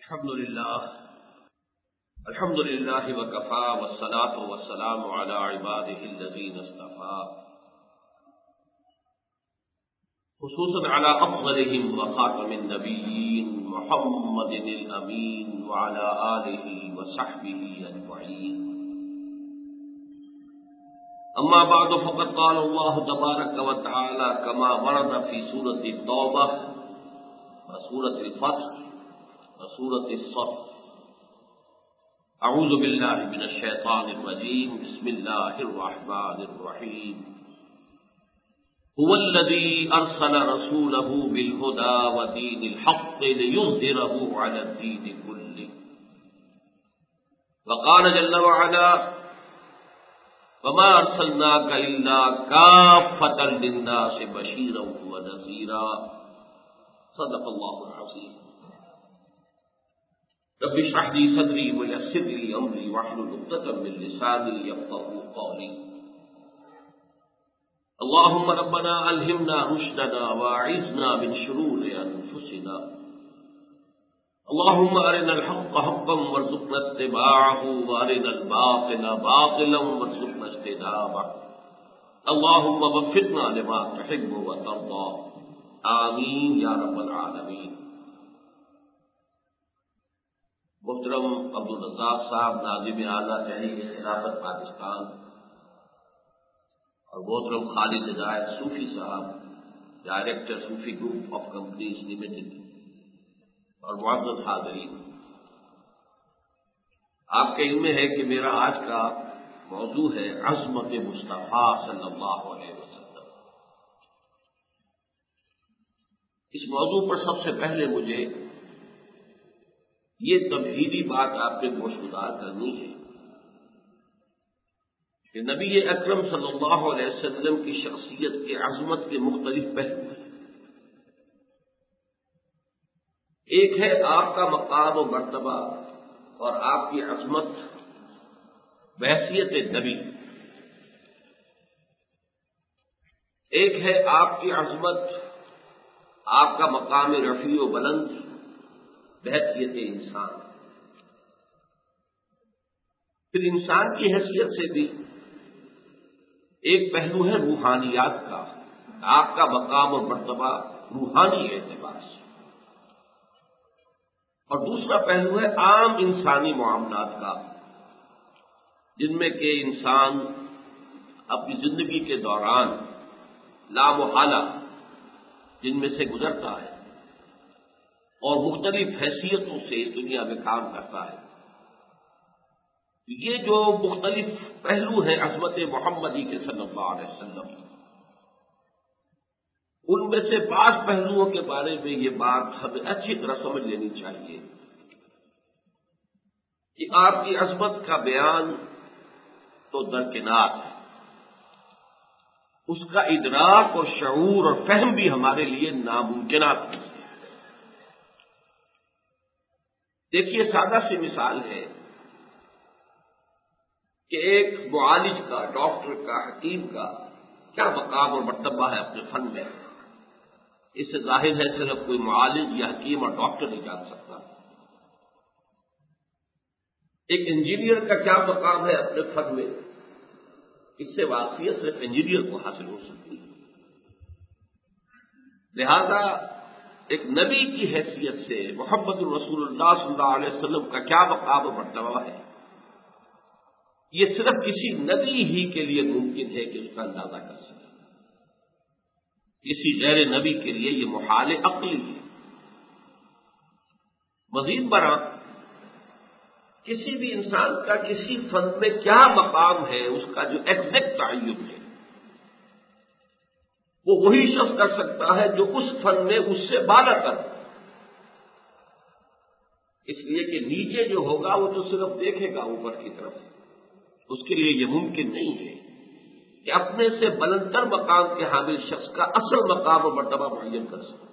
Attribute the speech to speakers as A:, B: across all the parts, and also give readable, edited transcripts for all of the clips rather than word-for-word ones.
A: الحمد للہ وکفى والصلاة والسلام على عباده الذين اصطفى خصوصا على أفضلهم وخاتم النبيين محمد الأمين وعلى آله وصحبه أجمعين. أما بعد فقد قال الله تبارك وتعالى كما ورد في سورة التوبة وسورة الفتح وسورة الصف. اعوذ باللہ من الشیطان الرجیم بسم اللہ الرحمن الرحیم. هو الذی ارسل رسولہ بالہدی ودین الحق لیظہرہ علی الدین کلہ. وقال جل وعلا وما ارسلناک الا کافۃ للناس بشیرا ونذیرا. صدق اللہ العظیم. رب اشرح لي صدري ويسر لي امري واحلل عقدة من لساني يفقهوا قولي. اللهم ربنا الهمنا رشدنا واعذنا من شرور انفسنا. اللهم ارنا الحق حقا وارزقنا اتباعه وارنا الباطل باطلا وارزقنا اجتنابه. اللهم وفقنا لما تحب وترضى. آمین یا رب العالمین. محترم عبدالرزاق صاحب ناظم اعلیٰ تحریک خلافت پاکستان اور محترم خالد Hidayat Sufi Sahib director Sufi group of companies limited اور معزز حاضرین، آپ کے علم میں ہے کہ میرا آج کا موضوع ہے عظمت مصطفیٰ صلی اللہ علیہ وسلم. اس موضوع پر سب سے پہلے مجھے یہ تمہیدی بات آپ پہ گوشگزار کرنی ہے کہ نبی اکرم صلی اللہ علیہ وسلم کی شخصیت کی عظمت کے مختلف پہلو ہیں. ایک ہے آپ کا مقام و مرتبہ اور آپ کی عظمت بحیثیت نبی. ایک ہے آپ کی عظمت، آپ کا مقام رفیع و بلند بحیثیت انسان. پھر انسان کی حیثیت سے بھی ایک پہلو ہے روحانیات کا، آپ کا مقام و مرتبہ روحانی اعتبار سے. اور دوسرا پہلو ہے عام انسانی معاملات کا، جن میں کہ انسان اپنی زندگی کے دوران لامحالہ جن میں سے گزرتا ہے اور مختلف حیثیتوں سے اس دنیا میں کام کرتا ہے. یہ جو مختلف پہلو ہیں عظمت محمدی کے صلی اللہ علیہ وسلم، ان میں سے بعض پہلوؤں کے بارے میں یہ بات ہمیں اچھی طرح سمجھ لینی چاہیے کہ آپ کی عظمت کا بیان تو درکنار ہے، اس کا ادراک اور شعور اور فہم بھی ہمارے لیے ناممکنات ہے. دیکھیے، سادہ سی مثال ہے کہ ایک معالج کا، ڈاکٹر کا، حکیم کا کیا مقام اور مرتبہ ہے اپنے فن میں. اس سے ظاہر ہے صرف کوئی معالج یا حکیم اور ڈاکٹر نہیں جان سکتا. ایک انجینئر کا کیا مقام ہے اپنے فن میں، اس سے واقفیت صرف انجینئر کو حاصل ہو سکتی ہے. لہذا ایک نبی کی حیثیت سے محمد الرسول اللہ صلی اللہ علیہ وسلم کا کیا مقام و مرتبہ ہے، یہ صرف کسی نبی ہی کے لیے ممکن ہے کہ اس کا اندازہ کر سکے. کسی غیر نبی کے لیے یہ محال عقلی ہے. مزید برآں کسی بھی انسان کا کسی فن میں کیا مقام ہے، اس کا جو ایگزیکٹ تعین ہے وہ وہی شخص کر سکتا ہے جو اس فن میں اس سے بالا کر. اس لیے کہ نیچے جو ہوگا وہ تو صرف دیکھے گا اوپر کی طرف، اس کے لیے یہ ممکن نہیں ہے کہ اپنے سے بلندتر مقام کے حامل شخص کا اصل مقام و مرتبہ معین کر سکے.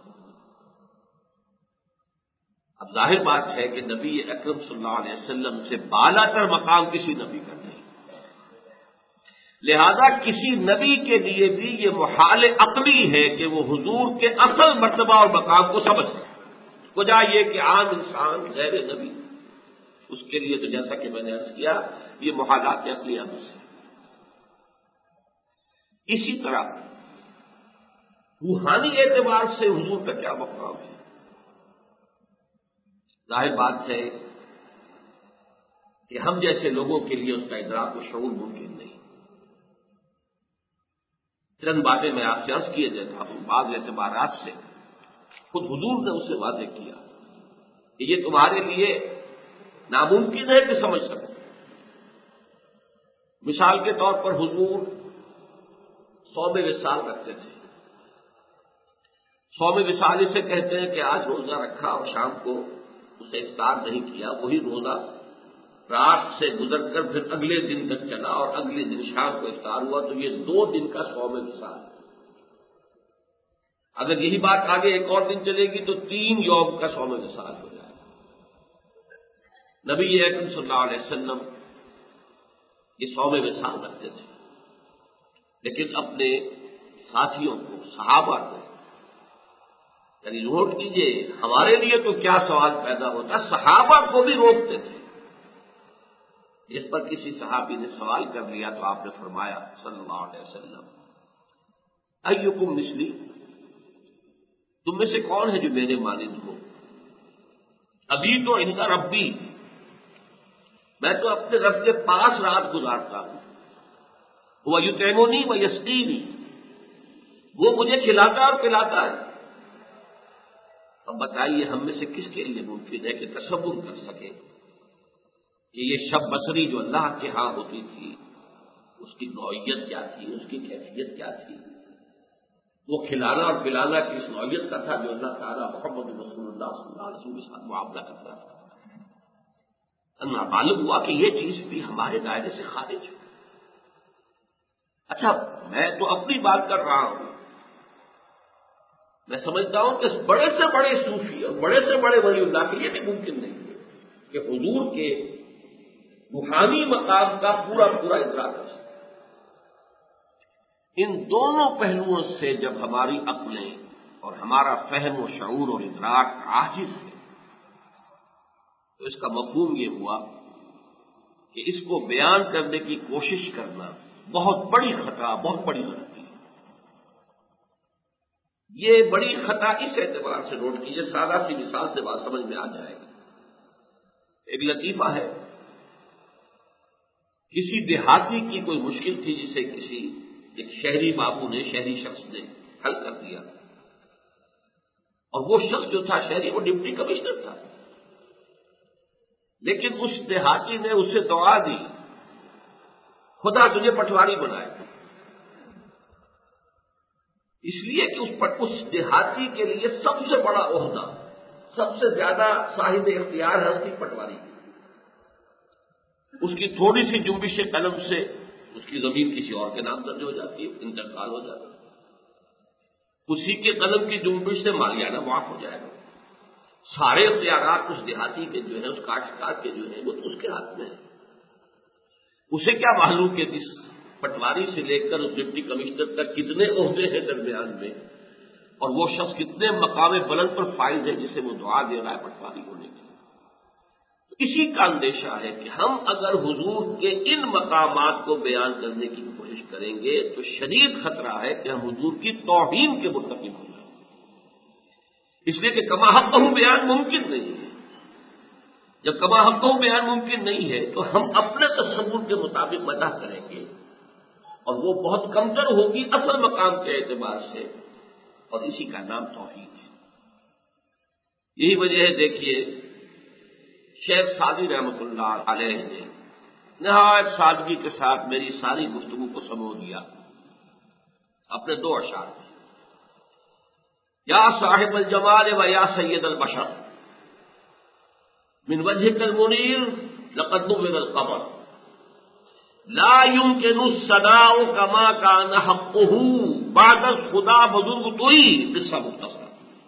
A: اب ظاہر بات ہے کہ نبی اکرم صلی اللہ علیہ وسلم سے بالا تر مقام کسی نبی کا نہیں، لہذا کسی نبی کے لیے بھی یہ محال عقلی ہے کہ وہ حضور کے اصل مرتبہ اور مقام کو سمجھ سکے. وجہ یہ کہ عام انسان غیر نبی، اس کے لیے تو جیسا کہ میں نے عرض کیا یہ محالات عقلی عمل سے۔ اسی طرح روحانی اعتبار سے حضور کا کیا مقام ہے؟ ظاہر بات ہے کہ ہم جیسے لوگوں کے لیے اس کا ادراک و شعور ممکن نہیں۔ چند باتیں میں آپ سے عرض کیے دیتا ہوں، بعض اعتبارات سے خود حضور نے اسے واضح کیا کہ یہ تمہارے لیے ناممکن ہے کہ سمجھ سکو۔ مثال کے طور پر حضور صوم وصال رکھتے تھے۔ صوم وصال اسے کہتے ہیں کہ آج روزہ رکھا اور شام کو اسے افطار نہیں کیا، وہی روزہ رات سے گزر کر پھر اگلے دن تک چلا اور اگلے دن شام کو افطار ہوا، تو یہ 2 دن کا صوم وصال ہے۔ اگر یہی بات آگے ایک اور دن چلے گی تو 3 یوم کا صوم وصال ہو جائے گا۔ نبی اکرم صلی اللہ علیہ وسلم یہ صوم وصال رکھتے تھے، لیکن اپنے ساتھیوں کو، صحابہ کو، یعنی نوٹ کیجئے ہمارے لیے تو کیا سوال پیدا ہوتا، صحابہ کو بھی روکتے تھے۔ اس پر کسی صحابی نے سوال کر لیا تو آپ نے فرمایا صلی اللہ علیہ وسلم، ایکم مثلی، تم میں سے کون ہے جو میرے مانند ہو؟ ابھی تو عند ربی، میں تو اپنے رب کے پاس رات گزارتا ہوں، وہ یطعمنی و یسقینی، وہ مجھے کھلاتا اور پلاتا ہے۔ اب بتائیے ہم میں سے کس کے لیے ممکن ہے کہ تصور کر سکے کہ یہ شب بصری جو اللہ کے ہاں ہوتی تھی اس کی نوعیت کیا تھی، اس کی کیفیت کیا تھی؟ وہ کھلانا اور پلانا کس نوعیت کا تھا جو اللہ تعالیٰ محمد رسول اللہ صلی اللہ علیہ وسلم کے ساتھ معاملہ کرتا تھا؟ معلوم ہوا کہ یہ چیز بھی ہمارے دائرے سے خارج ہے۔ اچھا میں تو اپنی بات کر رہا ہوں، میں سمجھتا ہوں کہ بڑے سے بڑے صوفی اور بڑے سے بڑے ولی اللہ کے لیے بھی ممکن نہیں ہے کہ حضور کے روحانی مقام کا پورا پورا ادراک کر سکے۔ ان دونوں پہلوؤں سے جب ہماری عقلیں اور ہمارا فہم و شعور اور ادراک عاجز ہے تو اس کا مفہوم یہ ہوا کہ اس کو بیان کرنے کی کوشش کرنا بہت بڑی خطا، بہت بڑی غلطی ہے۔ یہ بڑی خطا اس اعتبار سے نوٹ کیجیے، سادہ سی مثال سے بات سمجھ میں آ جائے گی۔ ایک لطیفہ ہے، کسی دیہاتی کی کوئی مشکل تھی جسے کسی ایک شہری بابو نے، شہری شخص نے حل کر دیا، اور وہ شخص جو تھا شہری، وہ ڈپٹی کمشنر تھا، لیکن اس دیہاتی نے اسے دعا دی، خدا تجھے پٹواری بنائے، اس لیے کہ اس دیہاتی کے لیے سب سے بڑا عہدہ، سب سے زیادہ صاحب اختیار ہے اس کی پٹواری کی۔ اس کی تھوڑی سی جنبش قلم سے اس کی زمین کسی اور کے نام درج ہو جاتی ہے، انتقال ہو جاتا ہے، اسی کے قلم کی جنبش سے مالیانہ معاف ہو جائے گا۔ سارے اختیارات اس دیہاتی کے جو ہیں، اس کاشتکار کے جو ہیں، وہ تو اس کے ہاتھ میں ہے۔ اسے کیا معلوم کہ اس پٹواری سے لے کر اس ڈپٹی کمشنر تک کتنے عہدے ہیں درمیان میں، اور وہ شخص کتنے مقام بلند پر فائز ہے جسے وہ دعا دے رہا ہے پٹواری ہونے کی۔ تو اسی کا اندیشہ ہے کہ ہم اگر حضور کے ان مقامات کو بیان کرنے کی کوشش کریں گے تو شدید خطرہ ہے کہ ہم حضور کی توہین کے مرتکب ہو جائیں، اس لیے کہ کما حق بیان ممکن نہیں ہے۔ جب کما حق بیان ممکن نہیں ہے تو ہم اپنے تصور کے مطابق مدح کریں گے، اور وہ بہت کمتر ہوگی اصل مقام کے اعتبار سے، اور اسی کا نام توحید ہے۔ یہی وجہ ہے، دیکھیے شیخ سعدی رحمۃ اللہ علیہ نے نہایت سادگی کے ساتھ میری ساری گفتگو کو سمو دیا اپنے 2 اشعار میں، یا صاحب الجمال و یا سید البشر من وجهك المنیر لقد نور القمر لا يمكن الصداء كما كان حقه بعد خدا بزرگ توئی قصہ مختصر۔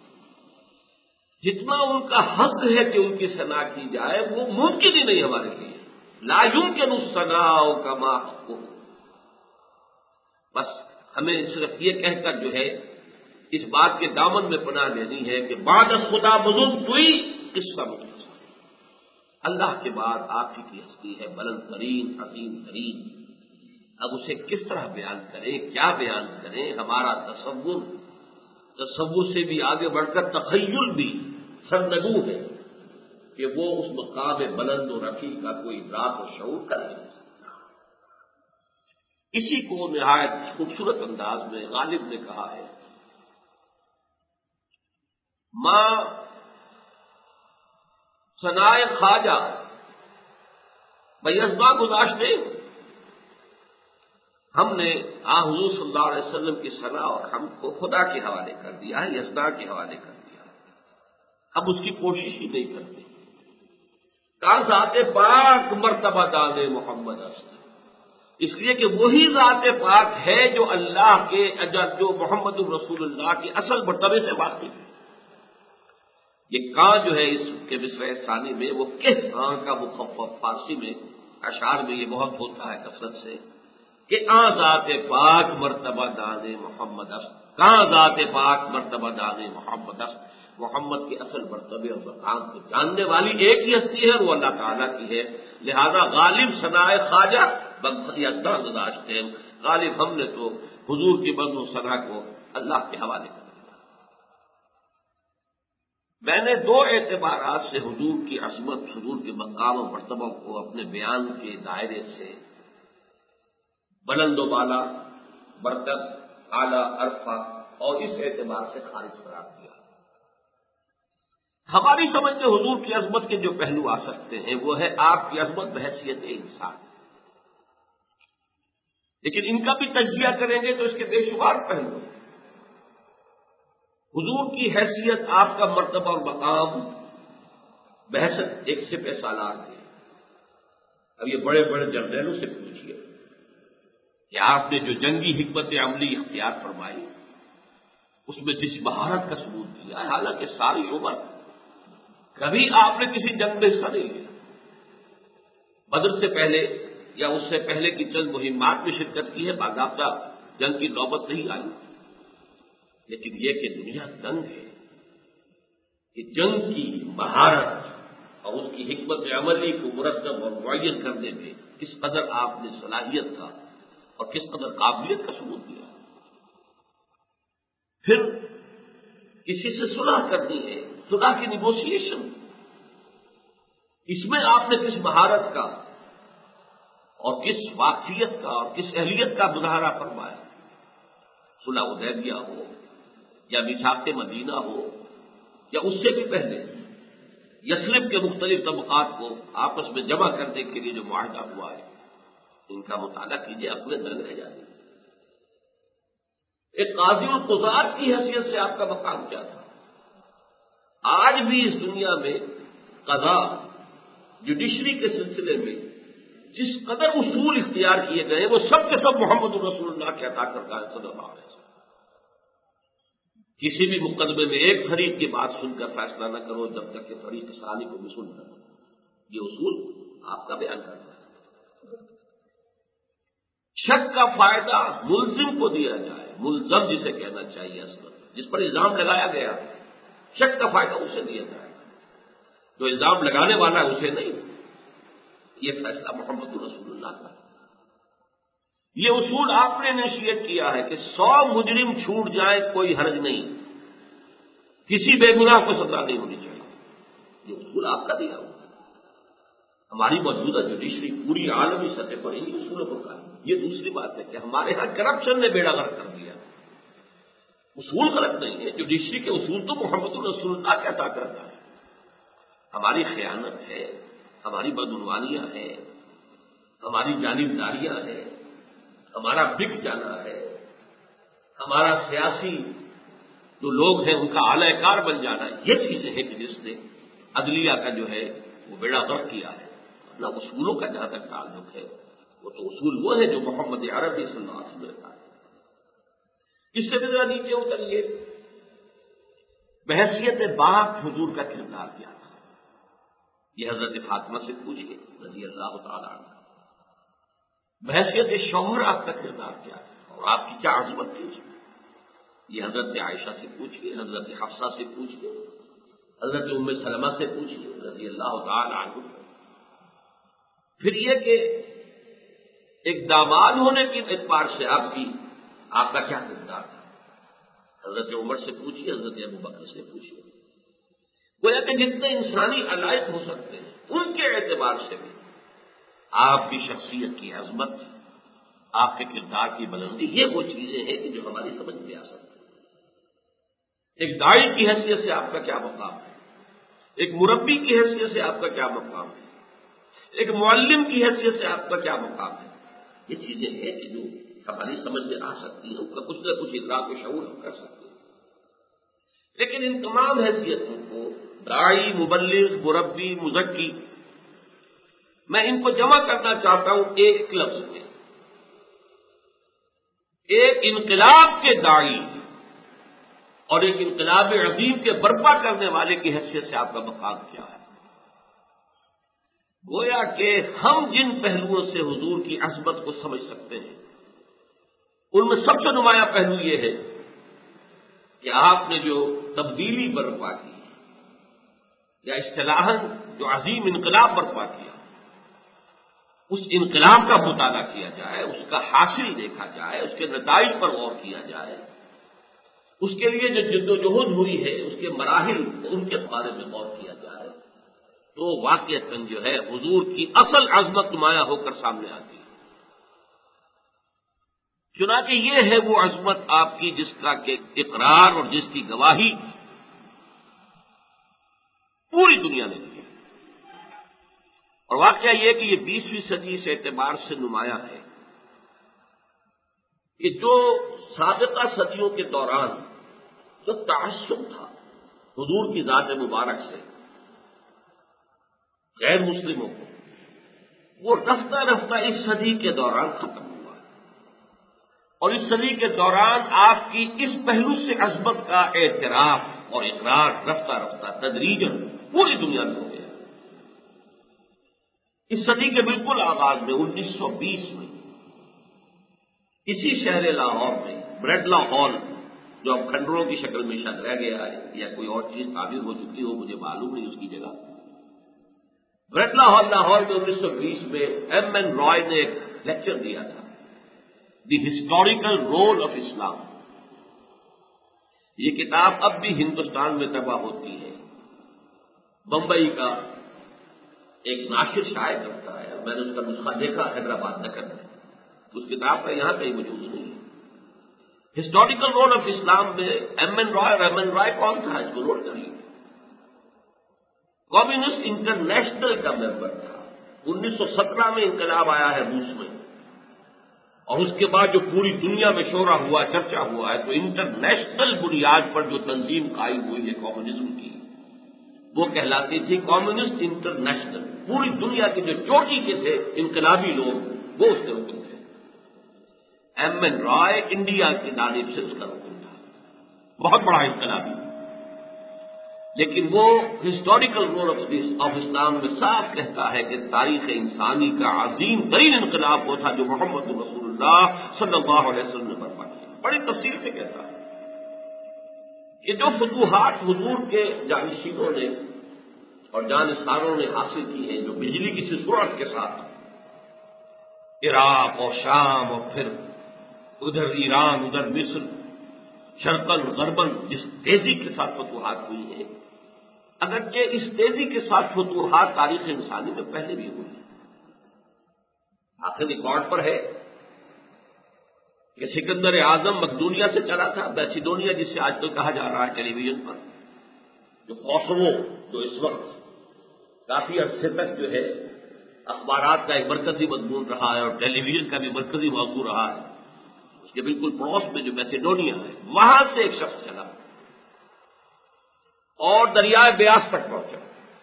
A: جتنا ان کا حق ہے کہ ان کی ثنا کی جائے وہ ممکن ہی نہیں ہمارے لیے، لا يمكن الصداء كما حقه۔ بس ہمیں صرف یہ کہہ کر جو ہے اس بات کے دامن میں پناہ لینی ہے کہ بعد از خدا بزرگ ہوئی قصہ مختصر، اللہ کے بعد آپ کی ہستی ہے بلند ترین عظیم ترین، اب اسے کس طرح بیان کریں، کیا بیان کریں؟ ہمارا تصور سے بھی آگے بڑھ کر تخیل بھی سرنگو ہے کہ وہ اس مقام بلند و رفیع کا کوئی ادراک و شعور کر نہیں سکتا۔ اسی کو نہایت خوبصورت انداز میں غالب نے کہا ہے، ماں ثنائے خواجہ بیزباں گذاشتے، ہم نے حضور صلی اللہ علیہ وسلم کی ثنا اور ہم کو خدا کے حوالے کر دیا ہے، یزداں کے حوالے کر دیا ہے، ہم اس کی کوشش ہی نہیں کرتے۔ کہاں ذات پاک مرتبہ دان محمد اصل، اس لیے کہ وہی ذات پاک ہے جو اللہ کے جو محمد الرسول اللہ کے اصل مرتبے سے واقف ہے۔ یہ کاں جو ہے اس کے مصرع ثانی میں وہ کس کاں کا مخفف، فارسی میں اشعار میں یہ بہت ہوتا ہے کثرت سے کہ ذات پاک مرتبہ دان محمد است، کہاں ذات پاک مرتبہ دان محمد است، محمد کے اصل مرتبے اور مقام کو جاننے والی ایک ہی ہستی ہے، وہ اللہ تعالیٰ کی ہے۔ لہذا غالب ثنائے خواجہ یزداں گذاشتے ہیں، غالب ہم نے تو حضور کی بند و ثنا کو اللہ کے حوالے کر دیا۔ میں نے دو اعتبارات سے حضور کی عظمت، حضور کے مقام و مرتبہ کو اپنے بیان کے دائرے سے بلند و بالا، برکت، اعلیٰ، عرفہ اور اس اعتبار سے خارج قرار دیا۔ ہماری سمجھ میں حضور کی عظمت کے جو پہلو آ سکتے ہیں وہ ہے آپ کی عظمت بحیثیت انسان، لیکن ان کا بھی تجزیہ کریں گے تو اس کے بے شمار پہلو۔ حضور کی حیثیت، آپ کا مرتبہ اور مقام بحثت ایک سپہ سالار ہے۔ اب یہ بڑے بڑے جرنیلوں سے پوچھیے کہ آپ نے جو جنگی حکمت عملی اختیار فرمائی اس میں جس مہارت کا ثبوت دیا ہے، حالانکہ ساری عمر کبھی آپ نے کسی جنگ میں حصہ نہیں لیا، بدر سے پہلے یا اس سے پہلے کی چند مہمات میں شرکت کی ہے، باضابطہ جنگ کی نوبت نہیں آئی، لیکن یہ کہ دنیا تنگ ہے کہ جنگ کی مہارت اور اس کی حکمت عملی کو مرتب اور معین کرنے میں کس قدر آپ نے صلاحیت کا اور کس قدر قابلیت کا ثبوت دیا۔ پھر کسی سے صلح کرنی ہے، صلح کی نیگوشیشن، اس میں آپ نے کس مہارت کا اور کس واقفیت کا اور کس اہلیت کا مظاہرہ فرمایا۔ صلح حدیبیہ ہو یا میثاق مدینہ ہو یا اس سے بھی پہلے یثرب کے مختلف طبقات کو آپس میں جمع کرنے کے لیے جو معاہدہ ہوا ہے، ان کا مطالعہ کیجیے، اپنے دل رہ جائیں۔ ایک قاضی القضات کی حیثیت سے آپ کا مقام کیا تھا؟ آج بھی اس دنیا میں قضاء، جوڈیشری کے سلسلے میں جس قدر اصول اختیار کیے گئے وہ سب کے سب محمد الرسول اللہ کے عطا کردہ ہے صلی اللہ علیہ وسلم۔ کسی بھی مقدمے میں ایک فریق کی بات سن کر فیصلہ نہ کرو جب تک کہ فریق ثانی کو بھی سن کر، یہ اصول آپ کا بیان کرتا ہے۔ شک کا فائدہ ملزم کو دیا جائے، ملزم جسے کہنا چاہیے، اصل جس پر الزام لگایا گیا، شک کا فائدہ اسے دیا جائے، جو الزام لگانے والا ہے اسے نہیں۔ یہ فیصلہ محمد رسول اللہ کا، یہ اصول آپ نے انیشیٹ کیا ہے کہ 100 مجرم چھوٹ جائے کوئی حرج نہیں، کسی بے گناہ کو سزا نہیں ہونی چاہیے، یہ اصول آپ کا دیا ہوا۔ ہماری موجودہ جوڈیشری پوری عالمی سطح پر انہی اصولوں کو کہا۔ یہ دوسری بات ہے کہ ہمارے ہاں کرپشن نے بیڑا غرق کر دیا، اصول غلط نہیں ہے، جوڈیشری کے اصول تو محمد رسول اللہ کے عطا کرتا ہے۔ ہماری خیانت ہے، ہماری بدعنوانیاں ہیں، ہماری جانبداریاں ہیں، ہمارا بک جانا ہے، ہمارا سیاسی جو لوگ ہیں ان کا اعلی کار بن جانا، یہ چیزیں ہیں کہ جس نے عدلیہ کا جو ہے وہ بیڑا غرق کیا ہے۔ نہ اصولوں کا جہاں تک تعلق ہے، وہ تو اصول وہ ہے جو محمد عربی صلی اللہ علیہ وسلم کا ہے۔ اس سے بھی ذرا نیچے اتریے، بحیثیت باپ حضور کا کردار کیا تھا، یہ حضرت فاطمہ سے پوچھیے رضی اللہ تعالیٰ عنہ۔ بحیثیت شوہر آپ کا کردار کیا تھا اور آپ کی کیا عظمت تھی اس میں۔ یہ حضرت عائشہ سے پوچھیے، حضرت حفصہ سے پوچھیے، حضرت ام سلمہ سے پوچھیے رضی اللہ تعالی عنہ۔ پھر یہ کہ ایک داماد ہونے کے اعتبار سے آپ کا کیا کردار تھا، حضرت عمر سے پوچھیے، حضرت ابوبکر سے پوچھیے۔ گویا کہ جتنے انسانی علائق ہو سکتے ہیں ان کے اعتبار سے بھی آپ کی شخصیت کی عظمت، آپ کے کردار کی بلندی، یہ وہ چیزیں ہیں کہ جو ہماری سمجھ میں آ سکتی ہیں۔ ایک داعی کی حیثیت سے آپ کا کیا مقام ہے، ایک مربی کی حیثیت سے آپ کا کیا مقام ہے، ایک معلم کی حیثیت سے آپ کا کیا مقام ہے، یہ چیزیں ہیں کہ جو ہماری سمجھ میں آ سکتی ہیں، ان کا کچھ نہ کچھ ادراک و شعور ہم کر سکتے ہیں۔ لیکن ان تمام حیثیتوں کو داعی، مبلغ، مربی، مزکی، میں ان کو جمع کرنا چاہتا ہوں ایک لفظ میں، ایک انقلاب کے داعی اور ایک انقلاب عظیم کے برپا کرنے والے کی حیثیت سے آپ کا مقام کیا ہے۔ گویا کہ ہم جن پہلوؤں سے حضور کی عظمت کو سمجھ سکتے ہیں ان میں سب سے نمایاں پہلو یہ ہے کہ آپ نے جو تبدیلی برپا کی یا اصطلاحاً جو عظیم انقلاب برپا کیا، اس انقلاب کا مطالعہ کیا جائے، اس کا حاصل دیکھا جائے، اس کے نتائج پر غور کیا جائے، اس کے لیے جو جد و جہد ہوئی ہے اس کے مراحل ان کے بارے میں غور کیا جائے تو واقعتاً جو ہے حضور کی اصل عظمت نمایاں ہو کر سامنے آتی ہے۔ چنانچہ یہ ہے وہ عظمت آپ کی جس کا کہ اقرار اور جس کی گواہی پوری دنیا نے دی ہے۔ اور واقعہ یہ کہ یہ 20ویں صدی سے اعتبار سے نمایاں ہے کہ جو سابقہ صدیوں کے دوران جو تعصب تھا حضور کی ذات مبارک سے غیر مسلموں کو، وہ رفتہ رفتہ اس صدی کے دوران ختم ہوا، اور اس صدی کے دوران آپ کی اس پہلو سے عظمت کا اعتراف اور اقرار رفتہ رفتہ تدریجاً پوری دنیا میں ہو گیا۔ اس صدی کے بالکل آغاز میں 1920 میں اسی شہر لاہور میں بریڈلا ہال، جو اب کھنڈروں کی شکل میں شاید رہ گیا ہے یا کوئی اور چیز تعمیر ہو چکی ہو، مجھے معلوم نہیں اس کی جگہ، بریڈلا ہال لاہور میں 1920 میں ایم این رائے نے ایک لیکچر دیا تھا، the historical role of Islam. یہ کتاب اب بھی ہندوستان میں طبع ہوتی ہے، بمبئی کا ایک ناشر شائع کرتا ہے، میں نے اس کا نسخہ دیکھا حیدرآباد نگر میں، اس کتاب کا یہاں کہیں موجود نہیں ہے۔ ہسٹوریکل رول آف اسلام میں ایم این رائے کون تھا، اس کو نوٹ کر لیجیے، کمیونسٹ انٹرنیشنل کا ممبر تھا۔ 1917 میں انقلاب آیا ہے روس میں، اور اس کے بعد جو پوری دنیا میں شورا ہوا، چرچا ہوا ہے، تو انٹرنیشنل بنیاد پر جو تنظیم قائم ہوئی ہے کمیونزم کی، وہ کہلاتی تھی کمیونسٹ انٹرنیشنل۔ پوری دنیا کے جو چوٹی کے تھے انقلابی لوگ، وہ اس کے رکن تھے۔ ایم این رائے انڈیا کی جانب سے اس کا رکن تھا، بہت بڑا انقلابی، لیکن وہ ہسٹوریکل رول آف اسلام میں صاف کہتا ہے کہ تاریخ انسانی کا عظیم ترین انقلاب وہ تھا جو محمد رسول اللہ صلی اللہ علیہ وسلم نے برپا کیا۔ بڑی تفصیل سے کہتا ہے کہ جو فتوحات حضور کے جانشینوں نے اور جانثاروں نے حاصل کی ہیں، جو بجلی کی سرعت کے ساتھ عراق اور شام اور پھر ادھر ایران، ادھر مصر، شرقاً غرباً جس تیزی کے ساتھ فتوحات ہوئی ہیں، اگرچہ اس تیزی کے ساتھ فتوحات تاریخ انسانی میں پہلے بھی ہوئی، آخر ریکارڈ پر ہے کہ سکندر اعظم مقدونیہ سے چلا تھا، میسیڈونیا جس سے آج کل کہا جا رہا ہے ٹیلی ویژن پر، جو کوسوو جو اس وقت کافی عرصے تک جو ہے اخبارات کا ایک مرکزی مضمون رہا ہے اور ٹیلی ویژن کا بھی مرکزی موضوع رہا ہے، اس کے بالکل پڑوس میں جو میسیڈونیا ہے، وہاں سے ایک شخص چلا اور دریائے بیاس تک پہنچا،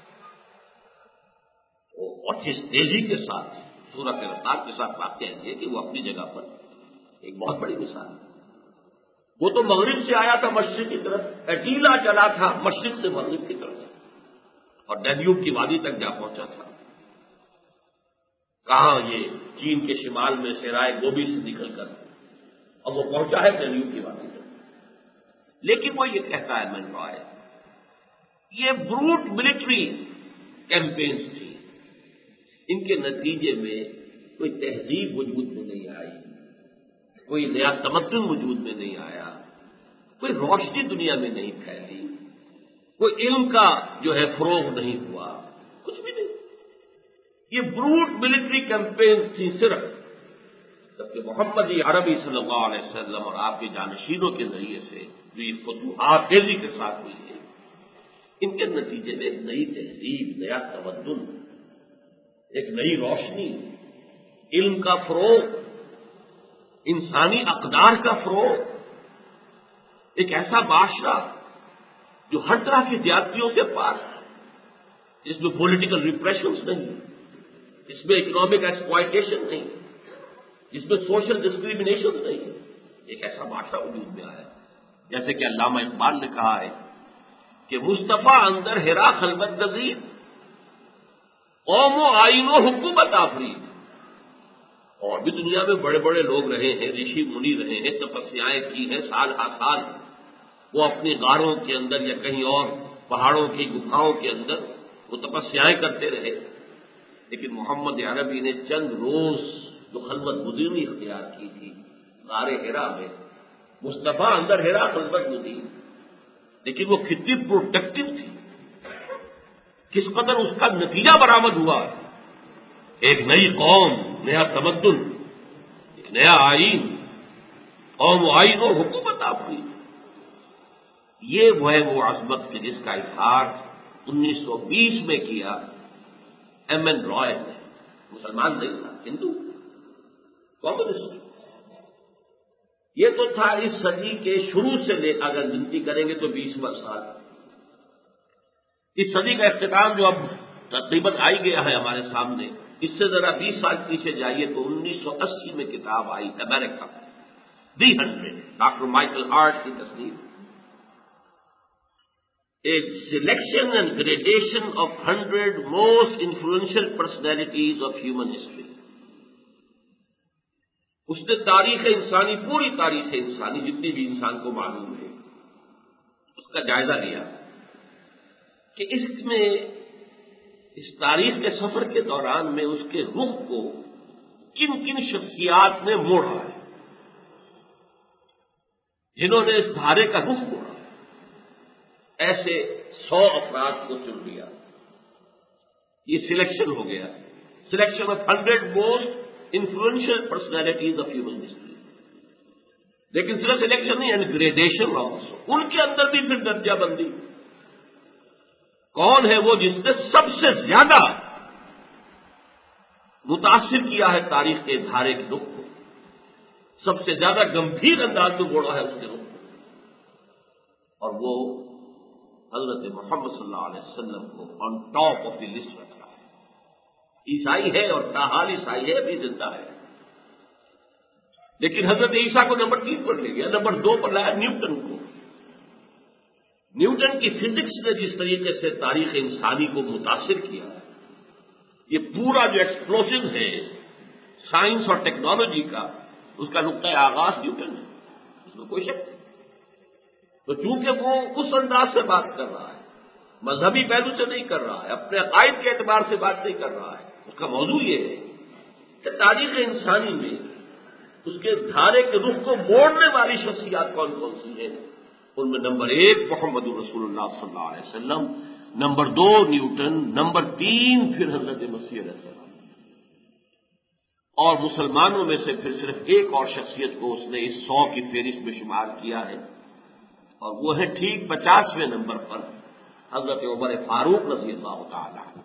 A: اور جس تیزی کے ساتھ سورت رفتار کے ساتھ واقع ہے کہ وہ اپنی جگہ پر ایک بہت بڑی مثال ہے۔ وہ تو مغرب سے آیا تھا مشرق کی طرف، ایٹیلا چلا تھا مشرق سے مغرب کی طرف اور ڈینیوب کی وادی تک جا پہنچا تھا۔ کہاں یہ چین کے شمال میں صحرائے گوبی سے نکل کر اور وہ پہنچا ہے ڈینیوب کی وادی تک۔ لیکن وہ یہ کہتا ہے ایمن رائے یہ بروٹ ملٹری کیمپینز تھی، ان کے نتیجے میں کوئی تہذیب وجود میں نہیں آئی، کوئی نیا تمدن وجود میں نہیں آیا، کوئی روشنی دنیا میں نہیں پھیلی، کوئی علم کا جو ہے فروغ نہیں ہوا، کچھ بھی نہیں۔ یہ بروٹ ملٹری کیمپینز تھی صرف، جبکہ محمد عربی صلی اللہ علیہ وسلم اور آپ کے جانشینوں کے ذریعے سے جو یہ فتوحات تیزی کے ساتھ ہوئی ہے، ان کے نتیجے میں ایک نئی تہذیب، نیا تمدن، ایک نئی روشنی، علم کا فروغ، انسانی اقدار کا فروغ، ایک ایسا معاشرہ جو ہر طرح کی زیادتیوں سے پار ہے، جس میں پولیٹیکل ریپریشنز نہیں، جس میں اکنامک ایکسپلائٹیشن نہیں، جس میں سوشل ڈسکریمنیشن نہیں، ایک ایسا معاشرہ وجود میں آیا۔ جیسے کہ علامہ اقبال نے کہا ہے کہ مصطفیٰ اندر ہرا خلوت گزید، قوم و آئین و حکومت آفرید۔ اور بھی دنیا میں بڑے بڑے لوگ رہے ہیں، رشی منی رہے ہیں، تپسیائیں کی ہیں سال ہا سال، وہ اپنی غاروں کے اندر یا کہیں اور پہاڑوں کی گفاؤں کے اندر وہ تپسیائیں کرتے رہے، لیکن محمد عربی نے چند روز جو خلوت گزینی اختیار کی تھی غار ہرا میں، مصطفیٰ اندر ہرا خلوت گزین، لیکن وہ کتنی پروٹیکٹو تھی، کس قدر اس کا نتیجہ برآمد ہوا، ایک نئی قوم، نیا تمدن، ایک نیا آئین، قوم و آئین و حکومت آفرید۔ یہ وہ ہے وہ عظمت کی جس کا اظہار 1920 میں کیا ایم این رائے نے، مسلمان نہیں تھا، ہندو کمیونسٹ۔ یہ تو تھا اس صدی کے شروع سے لے کر اگر گنتی کریں گے تو 20واں سال۔ اس صدی کا اختتام جو اب تقریباً آئی گیا ہے ہمارے سامنے، اس سے ذرا 20 سال پیچھے جائیے تو 1980 میں کتاب آئی امریکہ 300، ڈاکٹر مائیکل ہارٹ کی تصنیف، a selection and gradation of 100 most influential personalities of human history۔ اس نے تاریخ انسانی، پوری تاریخ انسانی جتنی بھی انسان کو معلوم ہے، اس کا جائزہ لیا کہ اس میں اس تاریخ کے سفر کے دوران میں اس کے رخ کو کن کن شخصیات نے موڑا ہے، جنہوں نے اس دھارے کا رخ موڑا، ایسے 100 افراد کو چن لیا۔ یہ سلیکشن ہو گیا، selection of 100 most influential personalities of human history. لیکن صرف سلیکشن نہیں، اینڈ گریڈیشن آلسو، ان کے اندر بھی پھر درجہ بندی، کون ہے وہ جس نے سب سے زیادہ متاثر کیا ہے تاریخ کے دھارے کے رخ کو، سب سے زیادہ گمبھیر انداز میں موڑا ہے اس کے رخ کو، اور وہ حضرت محمد صلی اللہ علیہ وسلم کو on top of the list رکھا ہے۔ عیسائی ہے اور تاحال عیسائی ہے، ابھی زندہ ہے، لیکن حضرت عیسیٰ کو نمبر 3 پر لے گیا، نمبر 2 پر لایا نیوٹن کو۔ نیوٹن کی فزکس نے جس طریقے سے تاریخ انسانی کو متاثر کیا، یہ پورا جو ایکسپلوژن ہے سائنس اور ٹیکنالوجی کا، اس کا نقطۂ آغاز نیوٹن ہے، اس میں کوئی شک نہیں۔ تو چونکہ وہ اس انداز سے بات کر رہا ہے، مذہبی پہلو سے نہیں کر رہا ہے، اپنے عقائد کے اعتبار سے بات نہیں کر رہا ہے، اس کا موضوع یہ ہے کہ تاریخ انسانی میں اس کے دھارے کے رخ کو موڑنے والی شخصیات کون کون سی ہیں۔ ان میں نمبر 1 محمد رسول اللہ صلی اللہ علیہ وسلم، نمبر 2 نیوٹن، نمبر 3 پھر حضرت مسیح علیہ السلام، اور مسلمانوں میں سے پھر صرف ایک اور شخصیت کو اس نے اس 100 کی فہرست میں شمار کیا ہے، اور وہ ہے ٹھیک 50ویں نمبر پر حضرت عمر فاروق رضی اللہ تعالی عنہ۔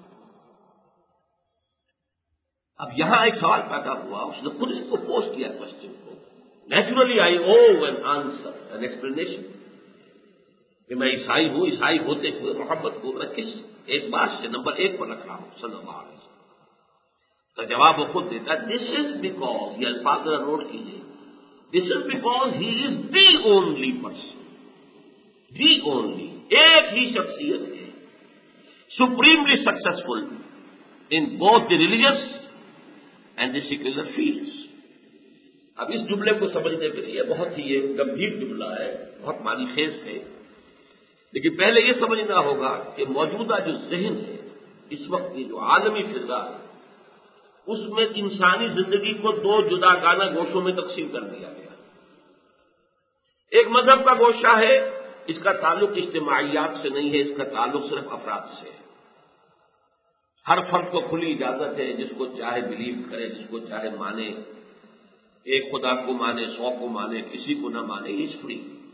A: اب یہاں ایک سوال پیدا ہوا، اس نے خود اس کو پوز کیا کوشچن کو، naturally I owe an answer an explanation, کہ میں عیسائی ہوں، عیسائی ہوتے ہوئے محمد کو میں کس اعتبار سے نمبر 1 پر رکھ رہا ہوں صلی اللہ علیہ وسلم۔ تو جواب وہ خود دیتا ہے، دس از بیکاز، یہ الفاظ ذرا نوٹ کیجیے، this is because he is the only person, the only, ایک ہی شخصیت ہے supremely successful in both the religious and the secular fields. اب اس جملے کو سمجھنے کے لیے بہت ہی یہ گمبھیر جملہ ہے، بہت معنی خیز ہے، لیکن پہلے یہ سمجھنا ہوگا کہ موجودہ جو ذہن ہے، اس وقت کی جو عالمی فضا ہے، اس میں انسانی زندگی کو دو جدا گانا گوشوں میں تقسیم کر دیا گیا۔ ایک مذہب کا گوشہ ہے، اس کا تعلق اجتماعیات سے نہیں ہے، اس کا تعلق صرف افراد سے ہے۔ ہر فرد کو کھلی اجازت ہے، جس کو چاہے بلیو کرے، جس کو چاہے مانے، ایک خدا کو مانے، 100 کو مانے، کسی کو نہ مانے، اس فری،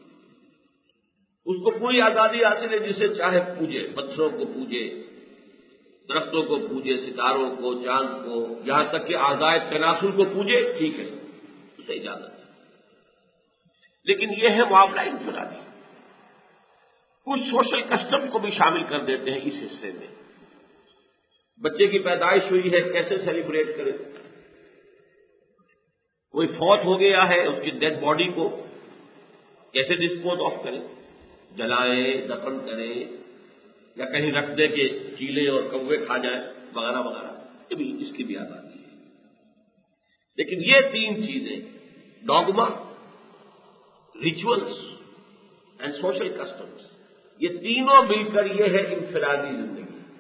A: اس کو پوری آزادی حاصل ہے، جسے چاہے پوجے، پتھروں کو پوجے، درختوں کو پوجے، ستاروں کو، چاند کو، یہاں تک کہ اعضائے تناسل کو پوجے، ٹھیک ہے، اسے اجازت ہے۔ لیکن یہ ہے معاملہ انفرادی۔ کچھ سوشل کسٹم کو بھی شامل کر دیتے ہیں اس حصے میں۔ بچے کی پیدائش ہوئی ہے، کیسے سیلیبریٹ کریں؟ کوئی فوت ہو گیا ہے، اس کی ڈیڈ باڈی کو کیسے ڈسپوز آف کریں؟ جلائیں، دفن کریں، یا کہیں رکھ دیں کہ چیلے اور کوے کھا جائیں، وغیرہ وغیرہ، یہ بھی اس کی بھی آزادی ہے۔ لیکن یہ تین چیزیں، dogma, rituals and social customs, یہ تینوں مل کر یہ ہے انفرادی زندگی۔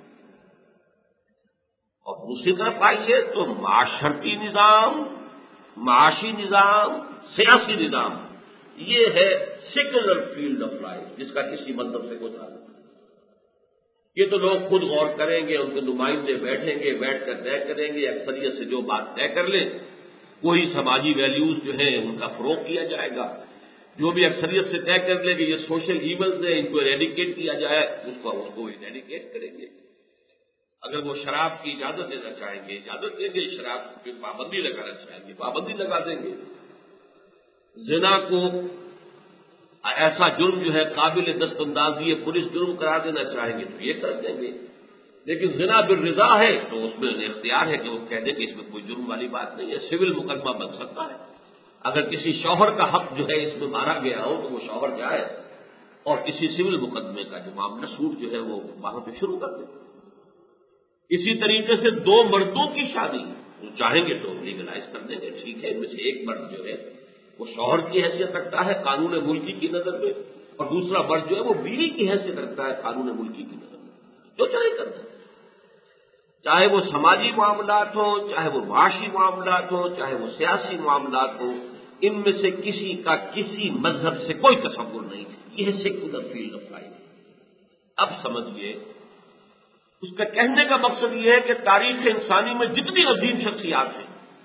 A: اور دوسری طرف آئیے تو معاشرتی نظام، معاشی نظام، سیاسی نظام، یہ ہے سیکولر فیلڈ آف لائف، جس کا کسی مذہب سے کوئی تعلق نہیں۔ یہ تو لوگ خود غور کریں گے، ان کے نمائندے بیٹھیں گے، بیٹھ کر طے کریں گے، اکثریت سے جو بات طے کر لیں، کوئی سماجی ویلیوز جو ہیں ان کا فروغ کیا جائے گا۔ جو بھی اکثریت سے طے کر لیں کہ یہ سوشل ایونز ہیں، ان کو ایریڈیکیٹ کیا جائے، اس کو ایریڈیکیٹ کریں گے۔ اگر وہ شراب کی اجازت دینا چاہیں گے، اجازت دیں گے، شراب کی پابندی لگانا چاہیں گے، پابندی لگا دیں گے۔ زنا کو ایسا جرم جو ہے قابل دست اندازی پولیس جرم قرار دینا چاہیں گے تو یہ کر دیں گے۔ لیکن زنا بالرضا ہے تو اس میں اختیار ہے کہ وہ کہہ دیں کہ اس میں کوئی جرم والی بات نہیں ہے، سول مقدمہ بن سکتا ہے۔ اگر کسی شوہر کا حق جو ہے اس میں مارا گیا ہو تو وہ شوہر جائے اور کسی سول مقدمے کا جو معاملہ سوٹ جو ہے وہ وہاں پہ شروع کر دیں۔ اسی طریقے سے دو مردوں کی شادی وہ چاہیں گے تو لیگلائز کر دیں گے، ٹھیک ہے، ان میں سے ایک مرد جو ہے وہ شوہر کی حیثیت رکھتا ہے قانون ملکی کی نظر میں، اور دوسرا مرد جو ہے وہ بیوی کی حیثیت رکھتا ہے قانون ملکی کی نظر میں، جو چاہے کرتا ہے۔ چاہے وہ سماجی معاملات ہوں، چاہے وہ معاشی معاملات ہوں، چاہے وہ سیاسی معاملات ہوں، ان میں سے کسی کا کسی مذہب سے کوئی تصور نہیں۔ یہ سیکولر فیلڈ آف لائف۔ اب سمجھیے، اس کا کہنے کا مقصد یہ ہے کہ تاریخ انسانی میں جتنی عظیم شخصیات ہیں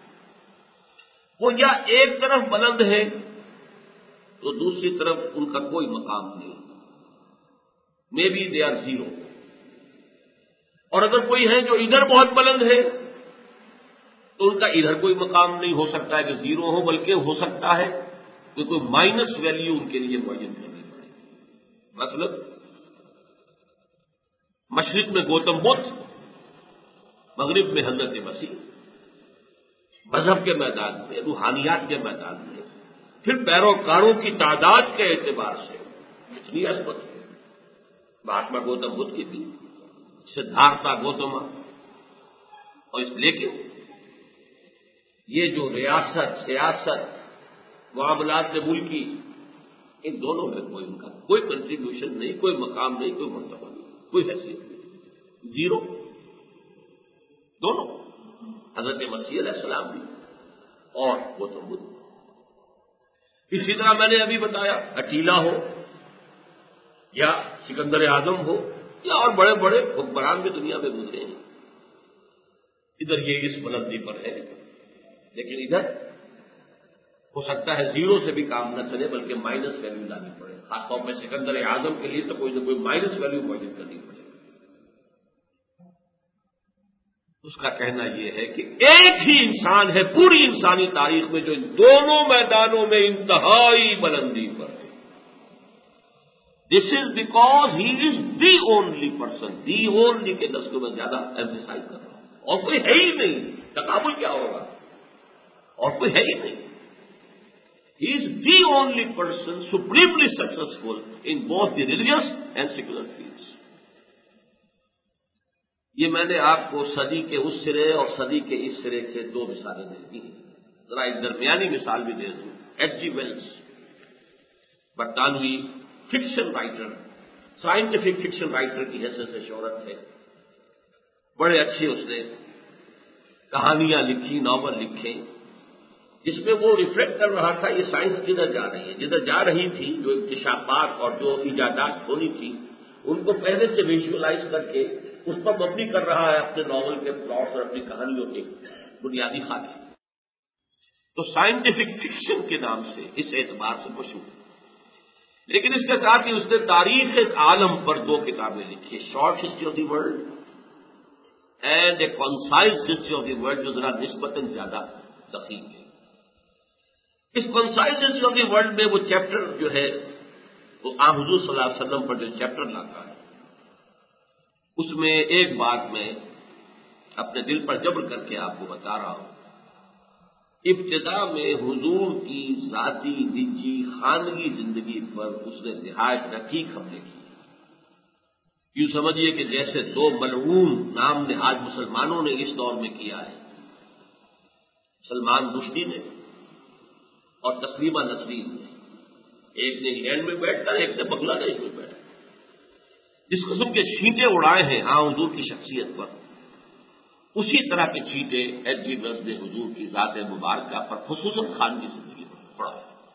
A: وہ یا ایک طرف بلند ہے تو دوسری طرف ان کا کوئی مقام نہیں، maybe they are zero. اور اگر کوئی ہے جو ادھر بہت بلند ہے تو ان کا ادھر کوئی مقام نہیں، ہو سکتا ہے کہ زیرو ہو، بلکہ ہو سکتا ہے کہ کوئی مائنس ویلیو ان کے لیے معین کرنی پڑے۔ مثلا مشرق میں گوتم بدھ، مغرب میں حضرت مسیح، مذہب کے میدان میں، روحانیات کے میدان میں، پھر پیروکاروں کی تعداد کے اعتبار سے اتنی عظمت ہے۔ مہاتما گوتم بدھ کی بھی، سدھارتھا گوتما، اور لیکن یہ جو ریاست، سیاست، معاملات ملکی، ان دونوں میں کوئی ان کا کوئی کنٹریبیوشن نہیں، کوئی مقام نہیں، کوئی مرتبہ نہیں، کوئی حیثیت نہیں، زیرو دونوں، حضرت مسیح علیہ السلام بھی اور گوتم بدھ۔ اسی طرح میں نے ابھی بتایا، اٹیلا ہو یا سکندر اعظم ہو یا اور بڑے بڑے حکمران بھی دنیا میں گزرے ہیں، ادھر یہ اس بلندی پر ہے، لیکن ادھر ہو سکتا ہے زیرو سے بھی کام نہ چلے بلکہ مائنس ویلیو لانی پڑے، خاص طور پہ سکندر اعظم کے لیے تو کوئی نہ کوئی مائنس ویلیو موجود کرنی پڑے۔ اس کا کہنا یہ ہے کہ ایک ہی انسان ہے پوری انسانی تاریخ میں جو ان دونوں میدانوں میں انتہائی بلندی پر ہے۔ This is because he is the only person, the only کے لفظ کو میں زیادہ ایمفیسائز کر رہا ہوں، اور کوئی ہے ہی نہیں، تقابل کیا ہوگا، اور کوئی ہے ہی نہیں۔ He is the only person supremely successful in both the religious and secular fields. یہ میں نے آپ کو صدی کے اس سرے اور صدی کے اس سرے سے دو مثالیں دی ہیں، ذرا ایک درمیانی مثال بھی دے دوں، ایچ جی ویلز، برطانوی fiction writer, scientific fiction writer کی حیثیت سے شہرت ہے. بڑے اچھے اس نے کہانیاں لکھی، ناول لکھے، جس میں وہ ریفلیکٹ کر رہا تھا یہ سائنس کدھر جا رہی ہے. جدھر جا رہی تھی جو اکتشافات اور جو ایجادات ہونی تھی ان کو پہلے سے ویژولائز کر کے اس پر مبنی کر رہا ہے اپنے ناول کے پلاٹس اور اپنی کہانیوں کے بنیادی خاکے. تو سائنٹیفک فکشن کے نام سے اس اعتبار سے مشہور. لیکن اس کے ساتھ ہی اس نے تاریخ عالم پر 2 کتابیں لکھی، short history of the world and a concise history of the world, جو ذرا نسبتاً زیادہ دقیق ہے. اس concise history of the world میں وہ چیپٹر جو ہے وہ حضور صلی اللہ علیہ وسلم پر جو چیپٹر لاتا ہے اس میں ایک بات میں اپنے دل پر جبر کر کے آپ کو بتا رہا ہوں. ابتدا میں حضور کی ذاتی نجی خانگی زندگی پر اس نے نہایت رقیق حملے کیے. یوں سمجھیے کہ جیسے 2 ملعون نام نہاد مسلمانوں نے اس دور میں کیا ہے، سلمان رشدی نے اور تسلیمہ نسرین نے. ایک نے انگلینڈ میں بیٹھا، ایک نے بنگلہ دیش میں بیٹھا. جس قسم کے چھینٹے اڑائے ہیں حضور کی شخصیت پر، اسی طرح کے چھینٹے ایچ جی ویلز نے حضور کی ذات مبارکہ پر خصوصاً خانگی زندگی پر پڑا.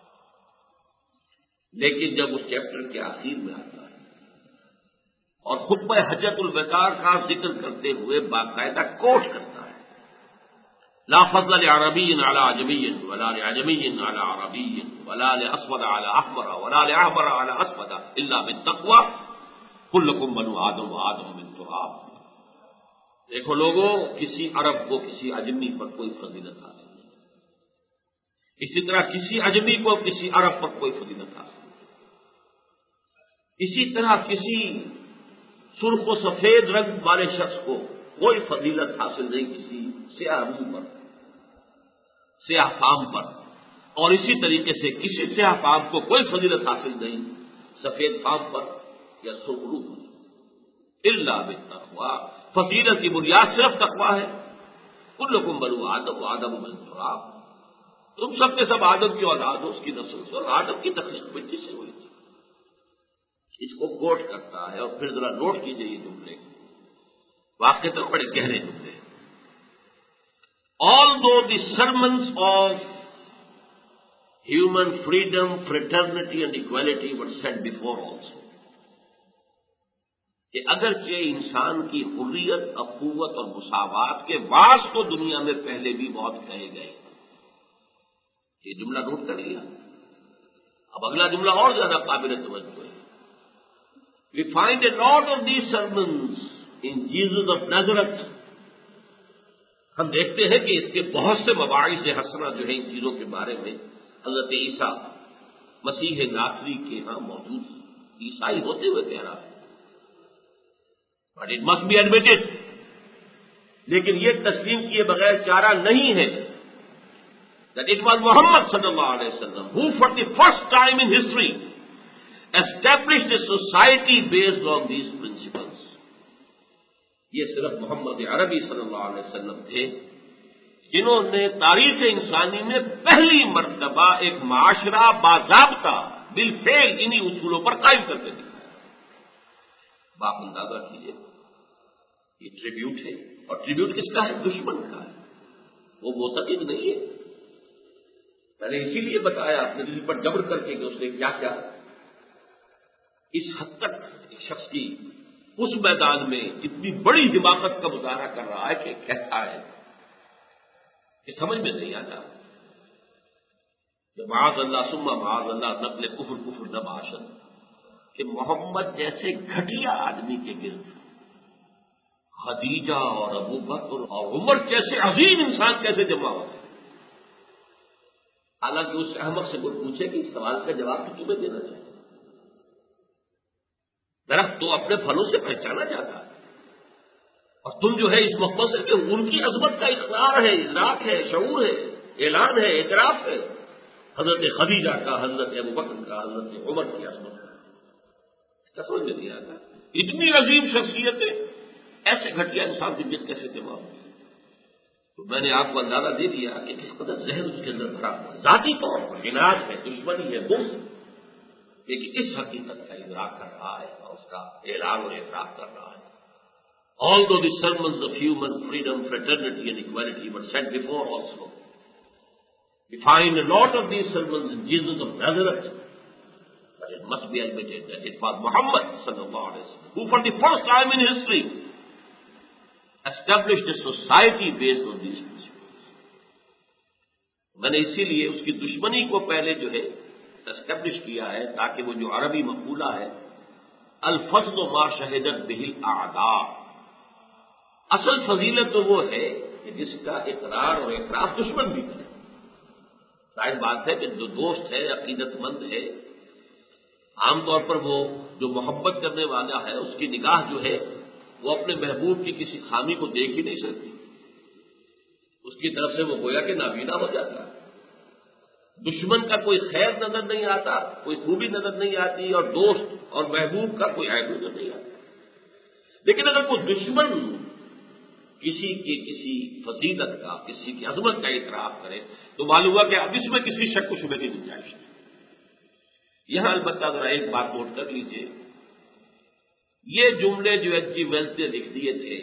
A: لیکن جب اس چیپٹر کے آخر میں آتا ہے اور خطبہ حجۃ الوداع کا ذکر کرتے ہوئے باقاعدہ کوٹ کرتا ہے، لا فضل لعربی علی عجمی ولا لعجمی علی عربی ولا لاسود علی احمر ولا لاحمر علی اسود الا بالتقوی کلکم بنو آدم وآدم من تراب. دیکھو لوگوں، کسی عرب کو کسی عجمی پر کوئی فضیلت حاصل نہیں، اسی طرح کسی عجمی کو کسی عرب پر کوئی فضیلت حاصل نہیں. اسی طرح کسی سرخ و سفید رنگ والے شخص کو کوئی فضیلت حاصل نہیں کسی سیاہ روح پر، سیاہ فام پر. اور اسی طریقے سے کسی سیاہ فام کو کوئی فضیلت حاصل نہیں سفید فام پر یا سرخ روح پر. الا بالتقوی، فضیلت کی بنیاد صرف تقوی ہے. کلکم بنو آدم وآدم من تراب، تم سب کے سب آدم کی اولاد ہو، اس کی نسل سے، اور آدم کی تخلیق مٹی سے ہوئی تھی. اس کو کوٹ کرتا ہے اور پھر ذرا نوٹ کیجیے یہ جملے، واقعی تو بڑے گہرے جملے. Although the sermons of human freedom, fraternity and equality were said before also، کہ اگرچہ انسان کی حریت، اخوت اور مساوات کے بعض تو دنیا میں پہلے بھی بہت کہے گئے. یہ جملہ نوٹ کر لیا. اب اگلا جملہ اور زیادہ قابل توجہ ہے. We find a lot of these sermons in Jesus of Nazareth. ہم دیکھتے ہیں کہ اس کے بہت سے مباحث حسنہ جو ہیں ان چیزوں کے بارے میں حضرت عیسیٰ مسیح ناصری کے ہاں موجود ہیں. عیسائی ہوتے ہوئے کہہ رہا ہے، but it must be admitted. لیکن یہ تسلیم کیے بغیر چارہ نہیں ہے that it was Muhammad sallallahu alayhi wa sallam who for the first time in history established a society based on these principles. یہ صرف محمد عربی صلی اللہ علیہ وسلم تھے جنہوں نے تاریخ انسانی میں پہلی مرتبہ ایک معاشرہ باضابطہ بالفعل انہی اصولوں پر قائم کر کے دکھایا. باپ اندازہ کیجیے، یہ ٹریبیوٹ ہے، اور ٹریبیوٹ کس کا ہے؟ دشمن کا ہے. وہ معتقد نہیں ہے. میں نے اسی لیے بتایا اپنے دل پر جبر کر کے کہ اس نے کیا کیا. اس حد تک ایک شخص کی اس میدان میں اتنی بڑی حماقت کا مظاہرہ کر رہا ہے کہ کہتا ہے کہ سمجھ میں نہیں آتا کہ معاذ اللہ ثم معاذ اللہ نقل کفر کفر نہ باشد، کہ محمد جیسے گھٹیا آدمی کے گرد خدیجہ اور ابو بکر اور عمر جیسے عظیم انسان کیسے جمع ہوتے. حالانکہ اس احمق سے کوئی پوچھے کہ اس سوال کا جواب تو تمہیں دینا چاہیے. درخت تو اپنے پھلوں سے پہچانا جاتا ہے، اور تم جو ہے اس مقصد سے کہ ان کی عظمت کا اقرار ہے، ادراک ہے، شعور ہے، اعلان ہے، اعتراف ہے. حضرت خدیجہ کا، حضرت ابو بکر کا، حضرت عمر کی عظمت کا سمجھ میں نہیں آتا. اتنی عظیم شخصیتیں ایسے گھٹیا انسان کی جد کیسے جمع ہوتی. تو میں نے آپ کو اندازہ دے دیا کہ کس قدر ذہن اس کے اندر بھرا ہوا ہے، ذاتی طور پر عناد ہے، دشمنی ہے، بغض، لیکن اس حقیقت کا ادراک کر رہا ہے اور اس کا اعلان اور اعتراف کر رہا ہے. Although the sermons of human freedom, fraternity and equality were said before also, we find a lot of these sermons in Jesus of Nazareth, but it must be admitted that it was Muhammad sallallahu alaihi wasallam who for the first time in history established a society based on these principles. میں نے اسی لیے اس کی دشمنی کو پہلے جو ہے اسٹیبلش کیا ہے تاکہ وہ جو عربی مقولہ ہے الفضل ما شہدت بہ الاعداء، اصل فضیلت تو وہ ہے کہ جس کا اقرار اور اعتراف دشمن بھی کرے. ظاہر بات ہے کہ جو دوست ہے، عقیدت مند ہے، عام طور پر وہ جو محبت کرنے والا ہے اس کی نگاہ جو ہے وہ اپنے محبوب کی کسی خامی کو دیکھ ہی نہیں سکتی، اس کی طرف سے وہ گویا کہ نابینا ہو جاتا ہے. دشمن کا کوئی خیر نظر نہیں آتا، کوئی خوبی نظر نہیں آتی، اور دوست اور محبوب کا کوئی عیب نظر نہیں آتا. لیکن اگر کوئی دشمن کسی کی کسی فضیلت کا، کسی کی عظمت کا اعتراف کرے تو معلوم ہوا کہ اب اس میں کسی شک و شبہ کی گنجائش نہیں. یہاں البتہ ذرا ایک بات نوٹ کر لیجئے، یہ جملے جو ایچ جی ویلز نے لکھ دیے تھے،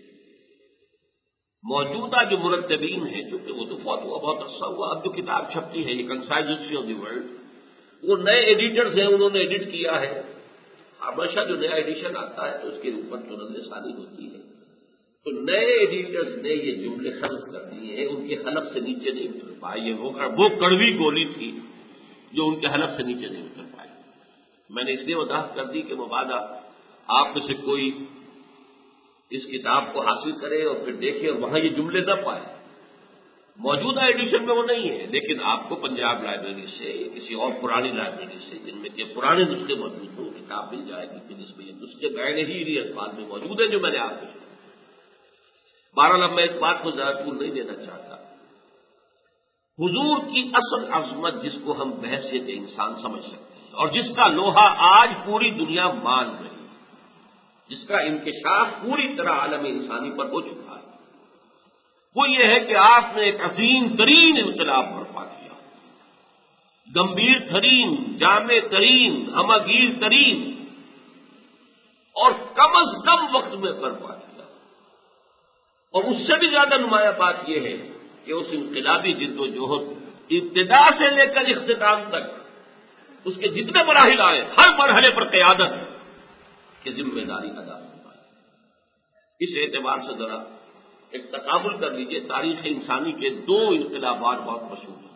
A: موجودہ جو مرتبین ہیں، چونکہ وہ تو فوت ہوا بہت عرصہ ہوا، اب جو کتاب چھپتی ہے یہ concise history of the world, وہ نئے ایڈیٹرز ہیں، انہوں نے ایڈٹ کیا ہے. ہمیشہ جو نیا ایڈیشن آتا ہے تو اس کے اوپر تو نظر ثانی ہوتی ہے، تو نئے ایڈیٹرز نے یہ جملے خلق کر دیے ہیں، ان کے حلق سے نیچے نہیں اتر پائے. یہ وہ کڑوی گولی تھی جو ان کے حلق سے نیچے نہیں اتر پائی. میں نے اس لیے وضاحت کر دی کہ مبادا آپ میں سے کوئی اس کتاب کو حاصل کرے اور پھر دیکھے اور وہاں یہ جملے نہ پائے. موجودہ ایڈیشن میں وہ نہیں ہے، لیکن آپ کو پنجاب لائبریری سے یا کسی اور پرانی لائبریری سے جن میں کہ پرانے نسخے موجود ہوں کتاب مل جائے گی کہ جس میں یہ نسخے بیان ہی الفاظ میں موجود ہیں جو میں نے آپ کو. بہرحال اب میں اس بات کو زیادہ طول نہیں دینا چاہتا. حضور کی اصل عظمت جس کو ہم بحیثیت انسان سمجھ سکتے ہیں اور جس کا لوہا آج پوری دنیا مان رہی ہے، جس کا انکشاف پوری طرح عالم انسانی پر ہو چکا ہے، وہ یہ ہے کہ آپ نے ایک عظیم ترین انقلاب برپا کیا، گمبھیر ترین، جامع ترین، ہمگیر ترین اور کم از کم وقت میں برپا کیا. اور اس سے بھی زیادہ نمایاں بات یہ ہے کہ اس انقلابی جد و جہد ابتدا سے لے کر اختتام تک اس کے جتنے مراحل آئے ہر مرحلے پر قیادت کی ذمہ داری ادا کی. اس اعتبار سے ذرا ایک تقابل کر لیجئے، تاریخ انسانی کے دو انقلابات بہت مشہور ہیں.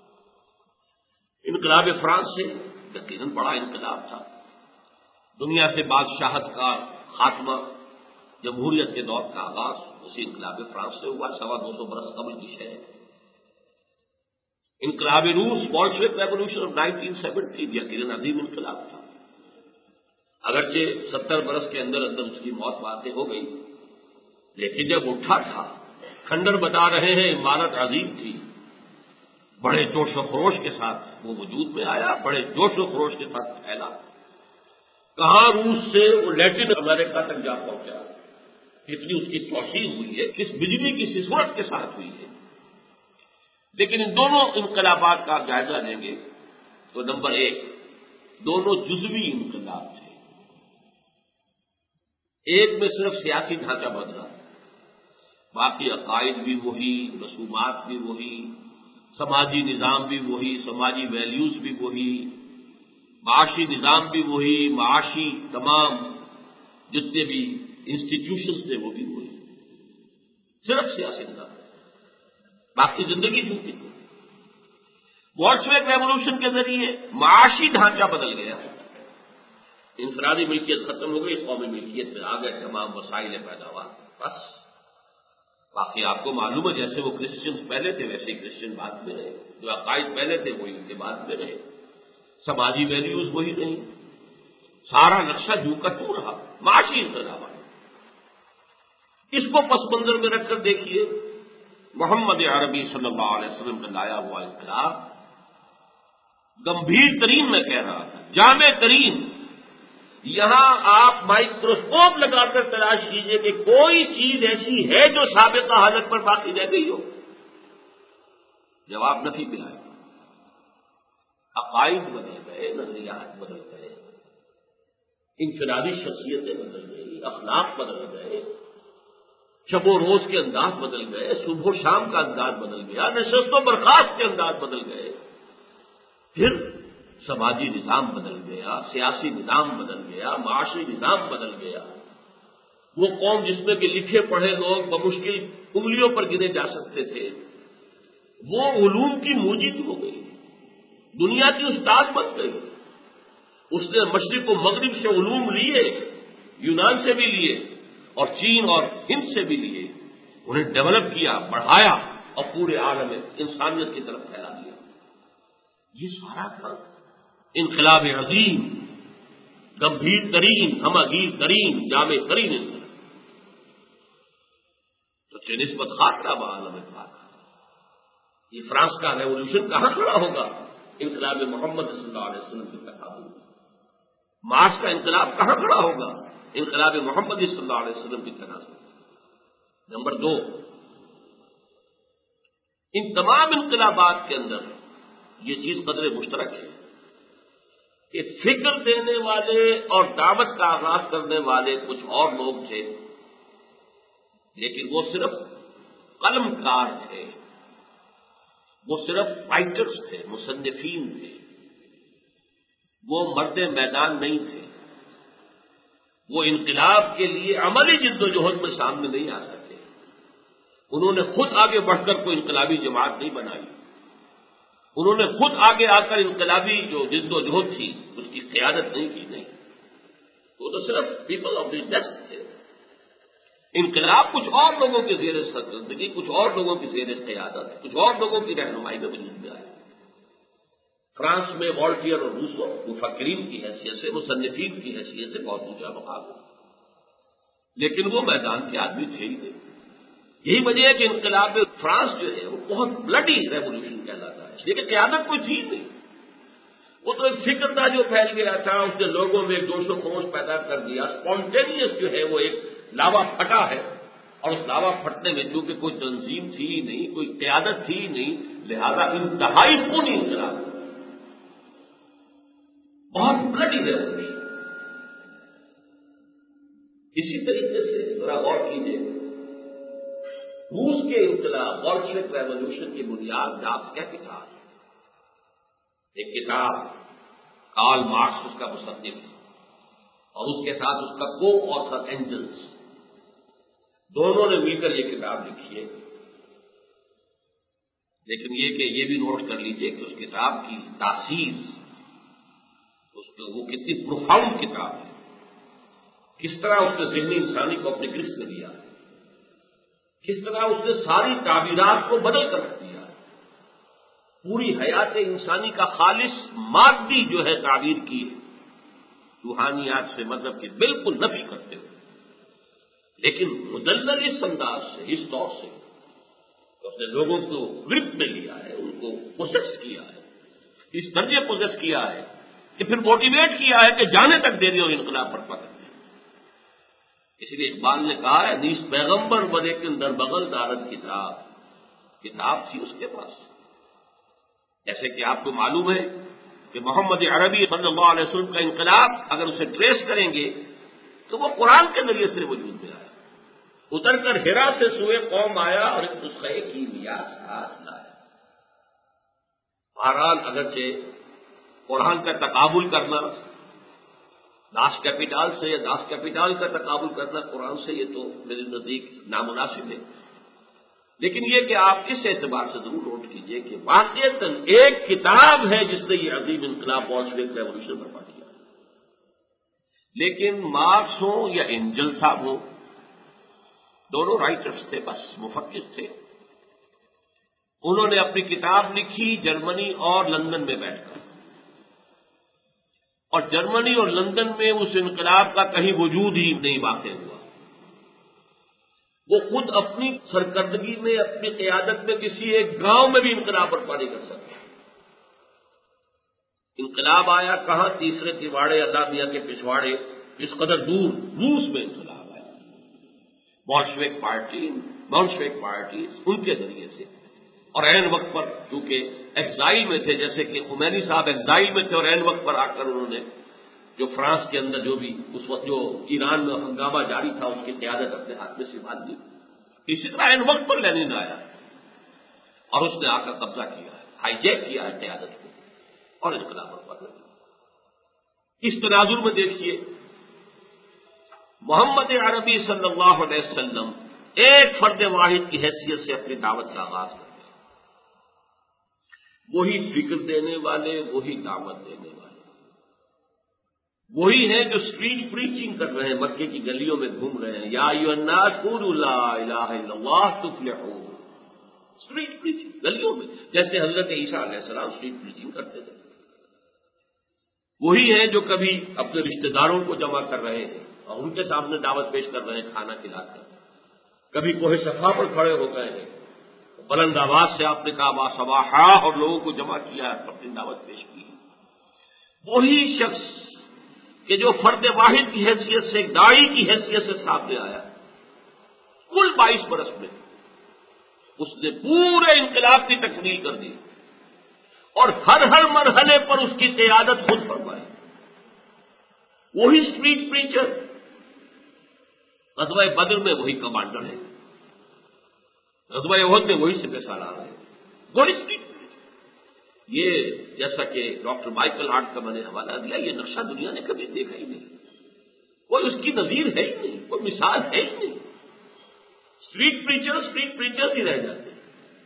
A: انقلاب فرانس سے یقیناً بڑا انقلاب تھا، دنیا سے بادشاہت کا خاتمہ، جمہوریت کے دور کا آغاز اسی انقلاب فرانس سے ہوا، 250 برس قبل کی شے ہے. انقلاب روس، بولشوک ریولوشن آف 1970 یقیناً عظیم انقلاب تھا. اگرچہ 70 برس کے اندر اندر اس کی موت واقع ہو گئی، لیکن جب اٹھا تھا، کھنڈر بتا رہے ہیں عمارت عظیم تھی، بڑے جوش و خروش کے ساتھ وہ وجود میں آیا، بڑے جوش و خروش کے ساتھ پھیلا. کہاں روس سے وہ لیٹن امریکہ تک جا پہنچا، کتنی اس کی توسیع ہوئی ہے، کس بجلی کی صورت کے ساتھ ہوئی ہے. لیکن ان دونوں انقلابات کا آپ جائزہ لیں گے تو نمبر 1 دونوں جزوی انقلاب تھے. ایک میں صرف سیاسی ڈھانچہ بدلا، باقی عقائد بھی وہی، رسومات بھی وہی، سماجی نظام بھی وہی، سماجی ویلیوز بھی وہی، معاشی نظام بھی وہی، معاشی تمام جتنے بھی انسٹیٹیوشنز تھے وہ بھی وہی، صرف سیاسی نظام، باقی زندگی جھوٹی. بولشوک ریولوشن کے ذریعے معاشی ڈھانچہ بدل گیا، انفرادی ملکیت ختم ہو گئی، قومی ملکیت میں آ گئے تمام وسائل پیداوار. بس باقی آپ کو معلوم ہے جیسے وہ کرسچنز پہلے تھے ویسے ہی کرسچن بعد میں رہے، جو عقائد پہلے تھے وہی ان کے بعد میں رہے، سماجی ویلیوز وہی نہیں، سارا نقشہ جو کا تو رہا. معاشی انقلاب اس کو پس منظر میں رکھ کر دیکھیے، محمد عربی صلی اللہ علیہ وسلم کا لایا ہوا انقلاب گمبھیر ترین میں کہہ رہا تھا، جامع ترین یہاں آپ مائکروسکوپ لگا کر تلاش کیجئے کہ کوئی چیز ایسی ہے جو سابقہ حالت پر باقی رہ گئی ہو. جواب نفی پہ آئے. عقائد بدل گئے، نظریات بدل گئے، انفرادی شخصیتیں بدل گئی، اخلاق بدل گئے، شب و روز کے انداز بدل گئے، صبح و شام کا انداز بدل گیا، نشست و برخاست کے انداز بدل گئے، پھر سماجی نظام بدل گیا، سیاسی نظام بدل گیا، معاشی نظام بدل گیا. وہ قوم جس میں کہ لکھے پڑھے لوگ بمشکل انگلیوں پر گنے جا سکتے تھے، وہ علوم کی موجد ہو گئی، دنیا کی استاد بن گئی. اس نے مشرق و مغرب سے علوم لیے، یونان سے بھی لیے اور چین اور ہند سے بھی لیے، انہیں ڈیولپ کیا، بڑھایا اور پورے عالم انسانیت کی طرف پھیلا دیا. یہ سارا کام انقلاب عظیم، گمبھیر ترین، ہمگیر ترین، جامع ترین انقلاب. تو چه نسبت خاطرہ بعالم پاک. یہ فرانس کا ریولوشن کہاں کھڑا ہوگا؟ انقلاب محمد صلی اللہ علیہ وسلم کی تقابل. مارس کا انقلاب کہاں کھڑا ہوگا؟ انقلاب محمد صلی اللہ علیہ وسلم کی تناسب. نمبر 2، ان تمام انقلابات کے اندر یہ چیز قدر مشترک ہے کہ فکر دینے والے اور دعوت کا آغاز کرنے والے کچھ اور لوگ تھے، لیکن وہ صرف قلم کار تھے، وہ صرف فائٹرز تھے، مصنفین تھے، وہ مرد میدان نہیں تھے. وہ انقلاب کے لیے عملی جد و جہد میں سامنے نہیں آ سکے. انہوں نے خود آگے بڑھ کر کوئی انقلابی جماعت نہیں بنائی. انہوں نے خود آگے آ کر انقلابی جو جد و جہد تھی اس کی قیادت نہیں کی. نہیں، وہ تو صرف پیپل آف دی ڈیسک تھے. انقلاب کچھ اور لوگوں کے زیر سرگردگی، کچھ اور لوگوں کی زیر قیادت، کچھ اور لوگوں کی رہنمائی میں وجود میں آئی. فرانس میں والٹیئر اور روسو مفکرین کی حیثیت سے، مصنفین کی حیثیت سے بہت اونچا مقام ہے، لیکن وہ میدان کے آدمی تھے ہی نہیں. یہی وجہ ہے کہ انقلاب فرانس جو ہے وہ بہت بلڈی ریولوشن کہلاتا ہے، اس لیے کہ قیادت کوئی تھی نہیں. وہ تو ایک فکر تھا جو پھیل گیا تھا، اس نے لوگوں میں ایک جوش و خروش پیدا کر دیا. اسپونٹینیس جو ہے وہ ایک لاوا پھٹا ہے، اور اس لاوا پھٹنے میں چونکہ کوئی تنظیم تھی ہی نہیں، کوئی قیادت تھی ہی نہیں، لہذا انتہائی خونی انقلاب، بہت بلڈی ریولوشن. اسی طریقے سے ذرا غور کیجیے، روس کے انقلاب بولشوک ریولوشن کی بنیاد ڈاس کیپیٹال، ایک کتاب، کارل مارکس اس کا مصنف اور اس کے ساتھ اس کا کو آتھر اینجلز، دونوں نے مل کر یہ کتاب لکھی ہے. لیکن یہ کہ یہ بھی نوٹ کر لیجئے کہ اس کتاب کی تاثیر، وہ کتنی پروفاؤنڈ کتاب ہے، کس طرح اس نے ذہنی انسانی کو اپنے گرفت میں لیا، کس طرح اس نے ساری تعبیرات کو بدل کر رکھ دیا. پوری حیات انسانی کا خالص مادی جو ہے تعبیر کی روحانیات سے، مذہب کی بالکل نفی کرتے ہوئے، لیکن مدلل اس انداز سے، اس طور سے اس نے لوگوں کو گرفت میں لیا ہے، ان کو پوزیس کیا ہے، اس درجے پوزیس کیا ہے کہ پھر موٹیویٹ کیا ہے کہ جانے تک دے دیں اور انقلاب برپا کر دیں. اس لیے اقبال نے کہا ہے، نیس پیغمبر ولیکن در بغل دارد کتاب تھی اس کے پاس. جیسے کہ آپ کو معلوم ہے کہ محمد عربی صلی اللہ علیہ وسلم کا انقلاب اگر اسے ٹریس کریں گے تو وہ قرآن کے ذریعے سے وجود میں آیا. اتر کر ہرا سے سوئے قوم آیا اور ایک نسخے کی میاں ساتھ لایا. بہرحال اگرچہ قرآن کا تقابل کرنا داس کیپیٹال سے یا داس کیپیٹال کا تقابل کرنا قرآن سے، یہ تو میرے نزدیک نامناسب ہے. لیکن یہ کہ آپ اس اعتبار سے ضرور نوٹ کیجئے کہ واقعتاً ایک کتاب ہے جس نے یہ عظیم انقلاب بولشوک ریولوشن برپا کیا. لیکن مارکس ہو یا اینجل صاحب ہو، دونوں رائٹرز تھے، بس مفکر تھے. انہوں نے اپنی کتاب لکھی جرمنی اور لندن میں بیٹھ کر، اور جرمنی اور لندن میں اس انقلاب کا کہیں وجود ہی نہیں واقع ہوا. وہ خود اپنی سرکردگی میں، اپنی قیادت میں کسی ایک گاؤں میں بھی انقلاب برپا نہیں کر سکتے. انقلاب آیا کہاں؟ تیسرے تیواڑے اللہ میاں کے پچھواڑے اس قدر دور روس میں انقلاب آیا، بولشوک پارٹی ان کے ذریعے سے، اور عین وقت پر چونکہ ایگزائل میں تھے، جیسے کہ خمینی صاحب ایگزائل میں تھے اور عین وقت پر آ کر انہوں نے جو فرانس کے اندر جو بھی اس وقت جو ایران میں ہنگامہ جاری تھا اس کی قیادت اپنے ہاتھ میں سنبھال لی، اسی طرح عین وقت پر لینن آیا اور اس نے آ کر قبضہ کیا ہے، ہائی جیک کیا ہے قیادت کو اور انقلاب برپا کر دیا۔ اس تناظر میں دیکھیے محمد عربی صلی اللہ علیہ وسلم ایک فرد واحد کی حیثیت سے اپنی دعوت کا آغاز کرتے ہیں، وہی فکر دینے والے، وہی دعوت دینے والے، وہی ہیں جو اسٹریٹ پریچنگ کر رہے ہیں، مکے کی گلیوں میں گھوم رہے ہیں، یا ایھا الناس قولوا لا الہ الا اللہ تفلحوا، اسٹریٹ پریچنگ گلیوں میں، جیسے حضرت عیسیٰ علیہ السلام اسٹریٹ پریچنگ کرتے تھے۔ وہی ہیں جو کبھی اپنے رشتہ داروں کو جمع کر رہے ہیں اور ان کے سامنے دعوت پیش کر رہے ہیں کھانا کھلا کر، کبھی کوہ صفا پر کھڑے ہو گئے ہیں، بلند آواز سے آپ نے کہا با صباحا اور لوگوں کو جمع کیا، اپنی دعوت پیش کی۔ وہی شخص کہ جو فرد واحد کی حیثیت سے، ایک داعی کی حیثیت سے سامنے آیا، کل 22 برس میں اس نے پورے انقلاب کی تکمیل کر دی اور ہر مرحلے پر اس کی قیادت خود فرمائی۔ وہی اسٹریٹ پریچر، غزوہ بدر میں وہی کمانڈر ہے، غزوہ احد میں وہی سپہ سالار ہے، وہی اسٹریٹ۔ یہ جیسا کہ ڈاکٹر مائیکل ہارٹ کا میں نے حوالہ دیا، یہ نقشہ دنیا نے کبھی دیکھا ہی نہیں، کوئی اس کی نظیر ہے ہی نہیں، کوئی مثال ہے ہی نہیں۔ اسٹریٹ پریچر ہی رہ جاتے ہیں،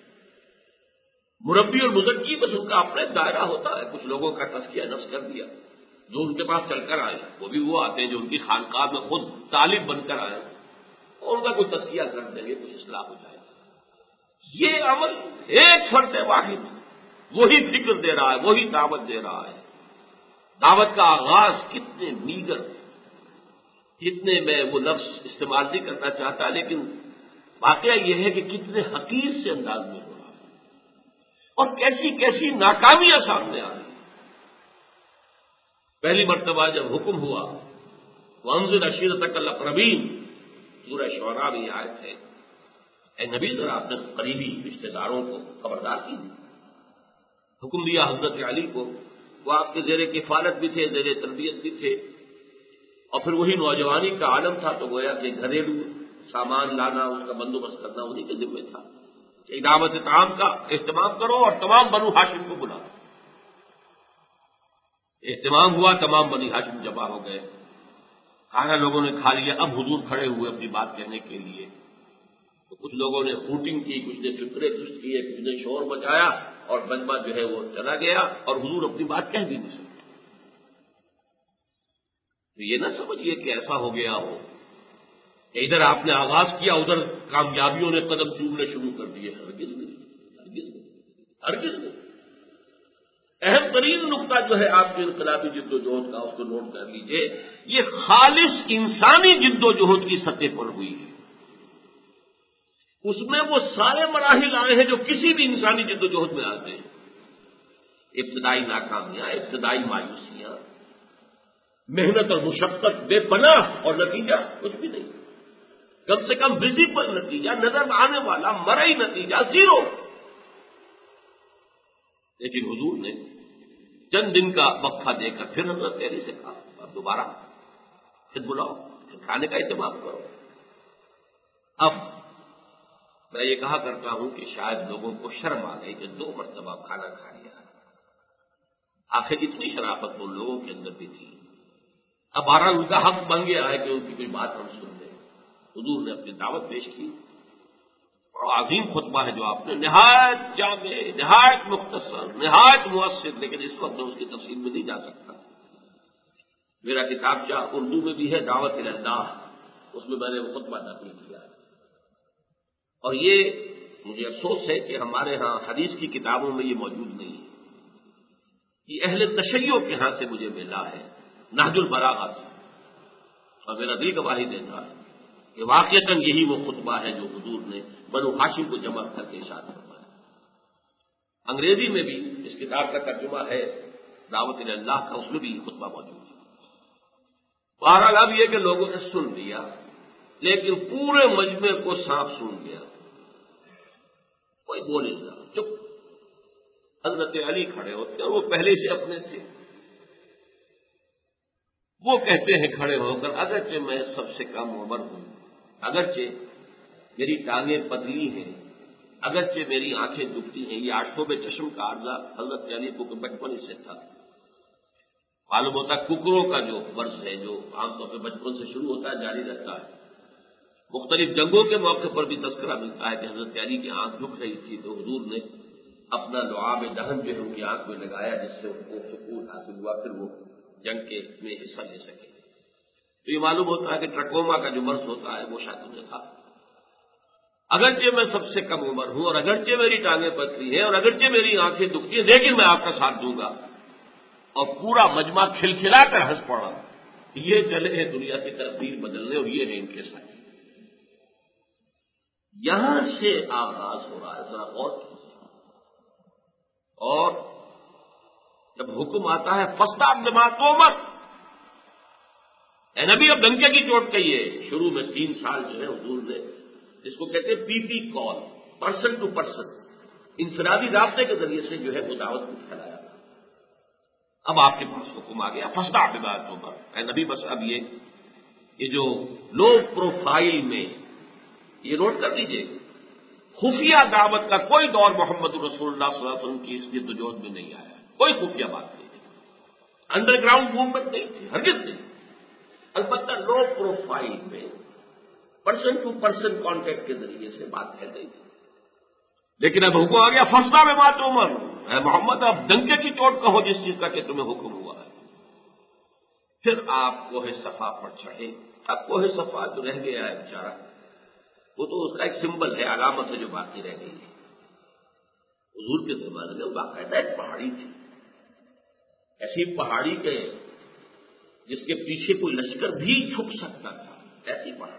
A: مربی اور مزکی بس ان کا اپنا ایک دائرہ ہوتا ہے، کچھ لوگوں کا تزکیہ نفس کر دیا، جو ان کے پاس چل کر آئے وہ بھی وہ آتے ہیں جو ان کی خانقاہ میں خود طالب بن کر آئے اور ان کا کوئی تزکیہ کر دیں گے، کچھ اصلاح ہو جائے گا۔ یہ عمل ایک فرد واحد وہی فکر دے رہا ہے، وہی دعوت دے رہا ہے۔ دعوت کا آغاز کتنے میگر، کتنے میں وہ لفظ استعمال نہیں کرنا چاہتا، لیکن واقعہ یہ ہے کہ کتنے حقیر سے انداز میں ہو رہا ہے اور کیسی کیسی ناکامیاں سامنے آ رہی ہیں۔ پہلی مرتبہ جب حکم ہوا وَأَنذِرْ عَشِيرَتَكَ الْأَقْرَبِينَ، سورہ شعراء میں یہ آیت ہے، اے نبی ذرا اپنے قریبی رشتہ داروں کو خبردار کیجیے۔ حکم دیا حضرت علی کو، وہ آپ کے زیر کفالت بھی تھے، زیر تربیت بھی تھے، اور پھر وہی نوجوانی کا عالم تھا، تو گویا کہ گھریلو سامان لانا، اس کا بندوبست کرنا انہیں کے ذمہ تھا کہ دعوت طعام کا اہتمام کرو اور تمام بنو ہاشم کو بلاؤ۔ اہتمام ہوا، تمام بنی ہاشم جمع ہو گئے، کھانا لوگوں نے کھا لیا۔ اب حضور کھڑے ہوئے اپنی بات کہنے کے لیے، تو کچھ لوگوں نے ہوٹنگ کی، کچھ نے فکرے درست کیے، کچھ نے شور مچایا اور مجمع جو ہے وہ چلا گیا اور حضور اپنی بات کہہ بھی نہیں سکتے۔ تو یہ نہ سمجھیے کہ ایسا ہو گیا ہو کہ ادھر آپ نے آغاز کیا، ادھر کامیابیوں نے قدم چومنے شروع کر دیے، ہرگز نہیں، ہرگز نہیں، ہرگز نہیں۔ اہم ترین نقطہ جو ہے آپ کی انقلابی جد و جہد کا، اس کو نوٹ کر لیجئے، یہ خالص انسانی جد و جہد کی سطح پر ہوئی ہے۔ اس میں وہ سارے مراحل آئے ہیں جو کسی بھی انسانی جد و جہد میں آتے ہیں، ابتدائی ناکامیاں، ابتدائی مایوسیاں، محنت اور مشقت بے پناہ، اور نتیجہ کچھ بھی نہیں، کم سے کم ویزیبل نتیجہ، نظر آنے والا مرئی نتیجہ زیرو۔ لیکن حضور نے چند دن کا وقفہ دے کر پھر حضرت علی سے کہا، اب دوبارہ پھر بلاؤ، پھر کھانے کا اہتمام کرو۔ اب میں یہ کہا کرتا ہوں کہ شاید لوگوں کو شرم آ گئی کہ 2 مرتبہ کھانا کھا لیا، آخر اتنی شرافت ان لوگوں کے اندر بھی تھی۔ اب بہرحال ان کا حق بن گیا ہے کہ ان کی کوئی بات ہم سن لیں۔ حضور نے اپنی دعوت پیش کی، اور عظیم خطبہ ہے جو آپ نے، نہایت جامع، نہایت مختصر، نہایت مؤثر، لیکن اس وقت میں اس کی تفصیل میں نہیں جا سکتا۔ میرا کتابچہ اردو میں بھی ہے، دعوت اللہ، اس میں نے وہ خطبہ نقل کیا ہے۔ اور یہ مجھے افسوس ہے کہ ہمارے ہاں حدیث کی کتابوں میں یہ موجود نہیں ہے، یہ اہل تشیع کے ہاں سے مجھے ملا ہے، نہج البلاغہ سے، اور میرا دل گواہی دیتا ہے کہ واقعتاً یہی وہ خطبہ ہے جو حضور نے بنو ہاشم کو جمع کر کے ارشاد فرمایا۔ انگریزی میں بھی اس کتاب کا ترجمہ ہے، دعوت اللہ کا اس میں بھی خطبہ موجود ہے۔ بہرحال اب یہ کہ لوگوں نے سن لیا، لیکن پورے مجمع کو سانپ سن گیا، کوئی بول نہیں رہا، چپ۔ حضرت علی کھڑے ہوتے اور وہ پہلے سے اپنے تھے، وہ کہتے ہیں کھڑے ہو کر، اگرچہ میں سب سے کم عمر ہوں، اگرچہ میری ٹانگیں پتلی ہیں، اگرچہ میری آنکھیں دکھتی ہیں، یہ آنکھوں میں چشم کا عارضہ حضرت علی کو بچپن ہی سے تھا۔ معلوم ہوتا ہے ککروں کا جو مرض ہے، جو عام طور پہ بچپن سے شروع ہوتا ہے، جاری رہتا ہے۔ مختلف جنگوں کے موقع پر بھی تذکرہ ملتا ہے کہ حضرت علی کی آنکھ دکھ رہی تھی تو حضور نے اپنا لعاب دہن جو ہے ان کی آنکھ میں لگایا، جس سے ان کو سکون حاصل ہوا، پھر وہ جنگ کے میں حصہ لے سکے۔ تو یہ معلوم ہوتا ہے کہ ٹرکوما کا جو مرض ہوتا ہے وہ شاید انہیں تھا۔ اگرچہ میں سب سے کم عمر ہوں، اور اگرچہ میری ٹانگیں پتلی ہیں، اور اگرچہ میری آنکھیں دکھتی ہیں، لیکن میں آپ کا ساتھ دوں گا۔ اور پورا مجمع کھلکھلا کر ہنس پڑا۔ یہ چلے ہیں دنیا کی تقدیر بدلنے، اور یہ ہے ان کے ساتھ۔ یہاں سے آغاز ہو رہا ہے، ذرا غور کیجیے۔ اور جب حکم آتا ہے فَاسْتَعْ بِمَا تُؤْمَرُ، اے نبی اب ڈنکے کی چوٹ کہیے۔ شروع میں 3 سال جو ہے حضور نے جس کو کہتے ہیں P P call, person to person, انفرادی رابطے کے ذریعے سے جو ہے وہ دعوت کو پھیلایا تھا۔ اب آپ کے پاس حکم آ گیا فَاسْتَعْ بِمَا تُؤْمَرُ، اے نبی بس اب یہ جو لو پروفائل میں، یہ نوٹ کر لیجئے، خفیہ دعوت کا کوئی دور محمد رسول اللہ صلی اللہ علیہ وسلم کی اس جدوجہد میں نہیں آیا، کوئی خفیہ بات نہیں ہے، انڈر گراؤنڈ موومنٹ نہیں تھی، ہرگز نہیں۔ البتہ لو پروفائل میں پرسن ٹو پرسن کانٹیکٹ کے ذریعے سے بات کہہ گئی تھی۔ لیکن اب حکم آ گیا فَاسْتَعْ بِمَا تُؤْمَرُ، اے محمد اب ڈنکے کی چوٹ کہو جس چیز کا کہ تمہیں حکم ہوا ہے۔ پھر آپ کوہ صفا پر چڑھے۔ اب کوہ صفا جو رہ گیا ہے بیچارہ، وہ تو اس کا ایک سمبل ہے، علامت ہے جو باقی رہ گئی ہے۔ حضور کے زمانے میں باقاعدہ ایک پہاڑی تھی، ایسی پہاڑی کے جس کے پیچھے کوئی لشکر بھی چھپ سکتا تھا، ایسی پہاڑی۔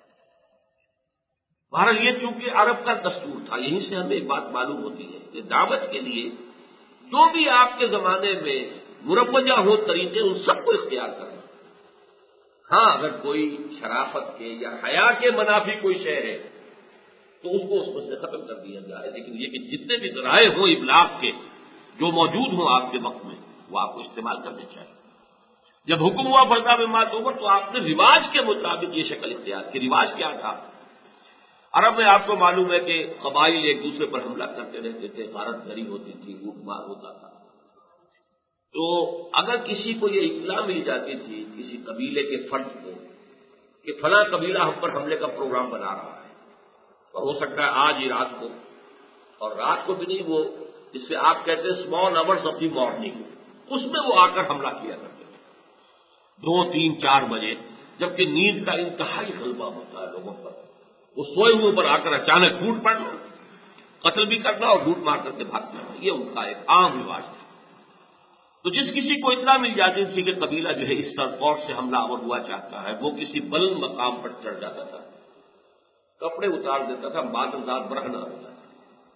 A: بہرحال یہ چونکہ عرب کا دستور تھا، یہیں سے ہمیں ایک بات معلوم ہوتی ہے کہ دعوت کے لیے جو بھی آپ کے زمانے میں مروجہ ہو طریقے، ان سب کو اختیار کرنا۔ ہاں اگر کوئی شرافت کے یا حیا کے منافی کوئی شے ہے تو اس کو اس میں سے ختم کر دیا جائے، لیکن یہ کہ جتنے بھی ذرائع ہوں ابلاغ کے جو موجود ہوں آپ کے وقت میں، وہ آپ کو استعمال کرنے چاہیے۔ جب حکم ہوا فَاسْتَعْ بِمَا تُؤْمَرُ تو آپ نے رواج کے مطابق یہ شکل اختیار کی۔ رواج کیا تھا؟ عرب میں آپ کو معلوم ہے کہ قبائل ایک دوسرے پر حملہ کرتے رہتے تھے، غارت گری ہوتی تھی، لوٹ مار ہوتا تھا۔ تو اگر کسی کو یہ اطلاع مل جاتی تھی کسی قبیلے کے فرد کو کہ فلاں قبیلہ ہم پر حملے کا پروگرام بنا رہا ہے، اور ہو سکتا ہے آج ہی رات کو، اور رات کو بھی نہیں، وہ جسے آپ کہتے ہیں small hours of the morning, اس میں وہ آ کر حملہ کیا کرتے تھے 2, 3, 4 بجے، جبکہ نیند کا انتہائی غلبہ ہوتا ہے لوگوں پر، وہ سوئے ہوئے پر آ کر اچانک ٹوٹ پڑنا، قتل بھی کرنا اور لوٹ مار کر کے بھاگنا، یہ ان کا ایک عام رواج تھا۔ تو جس کسی کو اطلاع مل جاتی تھی کہ قبیلہ جو ہے اس طور سے حملہ آور ہوا چاہتا ہے، وہ کسی بلند مقام پر چڑھ جاتا تھا، کپڑے اتار دیتا تھا، بادل ذات برہنہ ہوتا تھا،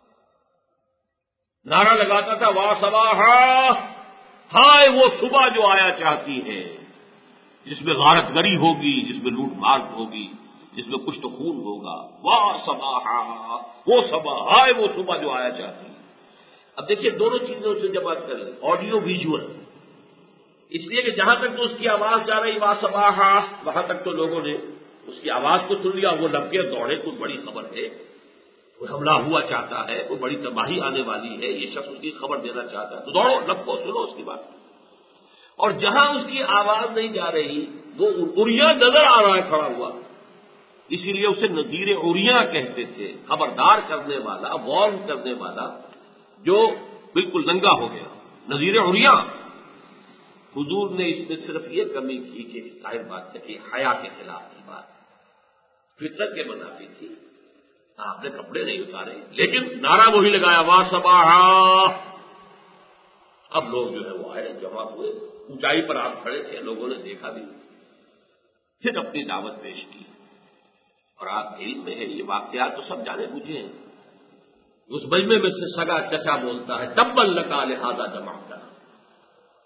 A: نعرہ لگاتا تھا وا صباحا، ہائے وہ صبح جو آیا چاہتی ہے، جس میں غارت گری ہوگی، جس میں لوٹ مار ہوگی، جس میں کچھ تو خون ہوگا، وا صباحا، وہ صبح، ہائے وہ صبح جو آیا چاہتی ہے۔ اب دیکھیے دونوں چیزوں سے جب بات کریں، آڈیو ویژول، اس لیے کہ جہاں تک تو اس کی آواز جا رہی وا صباحا، وہاں تک تو لوگوں نے اس کی آواز کو سن لیا، وہ لب کے دوڑے، کوئی بڑی خبر ہے، کوئی حملہ ہوا چاہتا ہے، کوئی بڑی تباہی آنے والی ہے، یہ شخص اس کی خبر دینا چاہتا ہے، تو دوڑو لب کو سنو اس کی بات۔ اور جہاں اس کی آواز نہیں جا رہی، وہ اریاں نظر آ رہا ہے کھڑا ہوا، اسی لیے اسے نذیر اریاں کہتے تھے، خبردار کرنے والا، وارن کرنے والا، جو بالکل ننگا ہو گیا، نذیر اریاں۔ حضور نے اس میں صرف یہ کمی کی کہ ظاہر بات ہے کہ حیا کے خلاف کی بات، فطرت کے منافی تھی، آپ نے کپڑے نہیں اتارے، لیکن نعرہ وہی لگایا وا صباحا۔ اب لوگ جو ہے وہ آئے، جمع ہوئے، اونچائی پر آپ کھڑے تھے، لوگوں نے دیکھا بھی، پھر اپنی دعوت پیش کی۔ اور آپ کے علم میں ہے یہ واقعات تو سب جانے بوجھے ہیں۔ اس مجمع میں سے سگا چچا بولتا ہے تبا لکا لہذا جمعتا،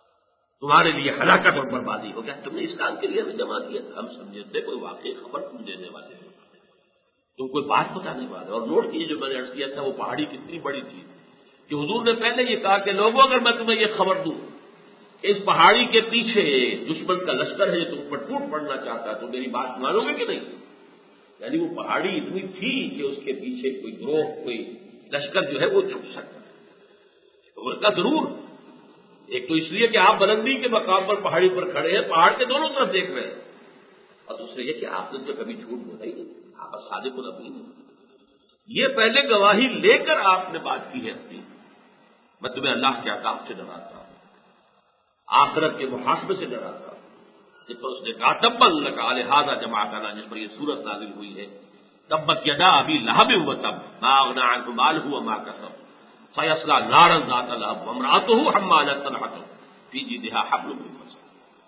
A: تمہارے لیے ہلاکت اور بربادی ہو گیا. تم نے اس کام کے لیے ہمیں جمع کیا. ہم سمجھے تھے کوئی واقعی خبر تم دینے والے ہو, تم کوئی بات بتانے والے. اور نوٹ کیجیے جو میں نے عرض کیا تھا وہ پہاڑی کتنی بڑی تھی کہ حضور نے پہلے یہ کہا کہ لوگوں اگر میں تمہیں یہ خبر دوں اس پہاڑی کے پیچھے دشمن کا لشکر ہے جو تم پر ٹوٹ پڑنا چاہتا ہے تو میری بات مانو گے کہ نہیں. یعنی وہ پہاڑی اتنی تھی کہ اس کے پیچھے کوئی گروہ کوئی لشکر جو ہے وہ چھپ سکتا ہے. تو اس کا ضرور ایک تو اس لیے کہ آپ بلندی کے مقام پر پہاڑی پر کھڑے ہیں, پہاڑ کے دونوں طرف دیکھ رہے ہیں, اور دوسرے یہ کہ آپ نے تو کبھی جھوٹ بولا ہی نہیں, آپ صادق الامین ہیں. یہ پہلے گواہی لے کر آپ نے بات کی ہے اپنی. میں تمہیں اللہ کے عذاب سے ڈراتا ہوں, آخرت کے محاسبے سے ڈراتا ہوں. جس پر اس نے کہا تبت لکا لہذا جماعتنا, جس پر یہ سورت نازل ہوئی ہے تبت یدا ابی لہب وتب ما اغنی عنہ مالہ وما کسب سیصلی نارا ذات لہب وامرأتہ حمالۃ الحطب فی جیدہا حبل من مسد.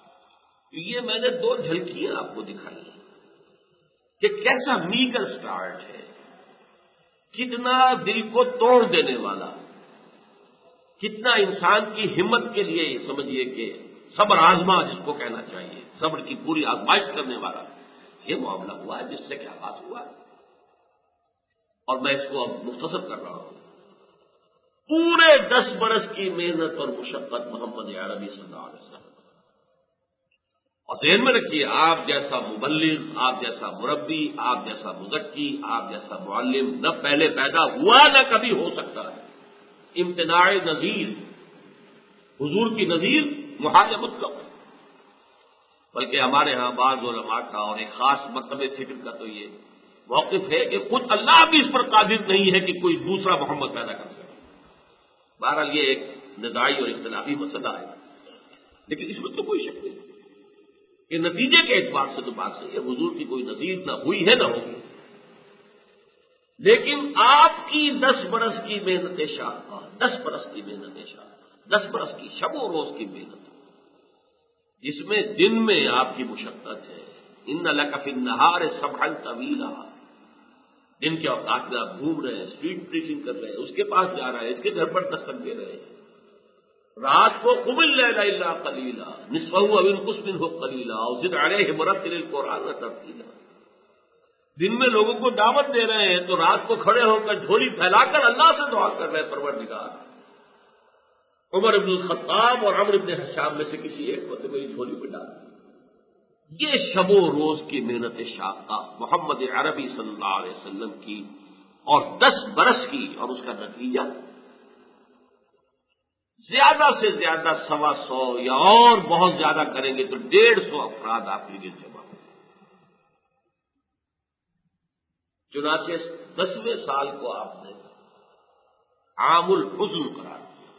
A: یہ میں نے دو جھلکیاں آپ کو دکھائی ہیں کہ کیسا میگر سٹارٹ ہے, کتنا دل کو توڑ دینے والا, کتنا انسان کی ہمت کے لیے سمجھیے کہ صبر آزما جس کو کہنا چاہیے, صبر کی پوری آزمائش کرنے والا یہ معاملہ ہوا ہے جس سے کیا آغاز ہوا ہے. اور میں اس کو اب مختصر کر رہا ہوں. پورے 10 برس کی محنت اور مشقت محمد عربی صلی اللہ علیہ وسلم, اور ذہن میں رکھیے آپ جیسا مبلغ, آپ جیسا مربی, آپ جیسا مزکی, آپ جیسا معلم نہ پہلے پیدا ہوا نہ کبھی ہو سکتا ہے. امتناع نظیر, حضور کی نظیر محال مطلق. بلکہ ہمارے ہاں بعض علماء کا اور ایک خاص مرتبہ فکر کا تو یہ موقف ہے کہ خود اللہ بھی اس پر قادر نہیں ہے کہ کوئی دوسرا محمد پیدا کر سکے. بہرحال یہ ایک نزاعی اور اختلافی مسئلہ ہے, لیکن اس میں تو کوئی شک نہیں کہ نتیجے کے اعتبار سے تو بات صحیح ہے, حضور کی کوئی نظیر نہ ہوئی ہے نہ ہوگی. لیکن آپ کی 10 برس کی محنت شاقہ, 10 برس کی محنت شاقہ, 10 برس کی شب و روز کی محنت, جس میں دن میں آپ کی مشقت ہے. ان لک فی النہار سبحا طویلا, دن کے اوقات میں آپ گھوم رہے ہیں, اسٹریٹ پریچنگ کر رہے ہیں, اس کے پاس جا رہے ہیں, اس کے گھر پر دستک دے رہے ہیں. رات کو قم اللیل الا قلیلا نصفہ او انقص منہ قلیلا وزد علیہ مرتل القرآن ترتیلا. دن میں لوگوں کو دعوت دے رہے ہیں تو رات کو کھڑے ہو کر جھولی پھیلا کر اللہ سے دعا کر رہے ہیں پروردگار عمر بن الخطاب اور عمرو بن حشام میں سے کسی ایک کو میری جھولی پہ ڈال. یہ شب و روز کی محنت شاقہ محمد عربی صلی اللہ علیہ وسلم کی اور 10 برس کی, اور اس کا نتیجہ زیادہ سے زیادہ 125 یا اور بہت زیادہ کریں گے تو 150 افراد آپ کے لیے جمع ہوں. چنانچہ 10ویں سال کو آپ نے عام الحزن قرار دیا.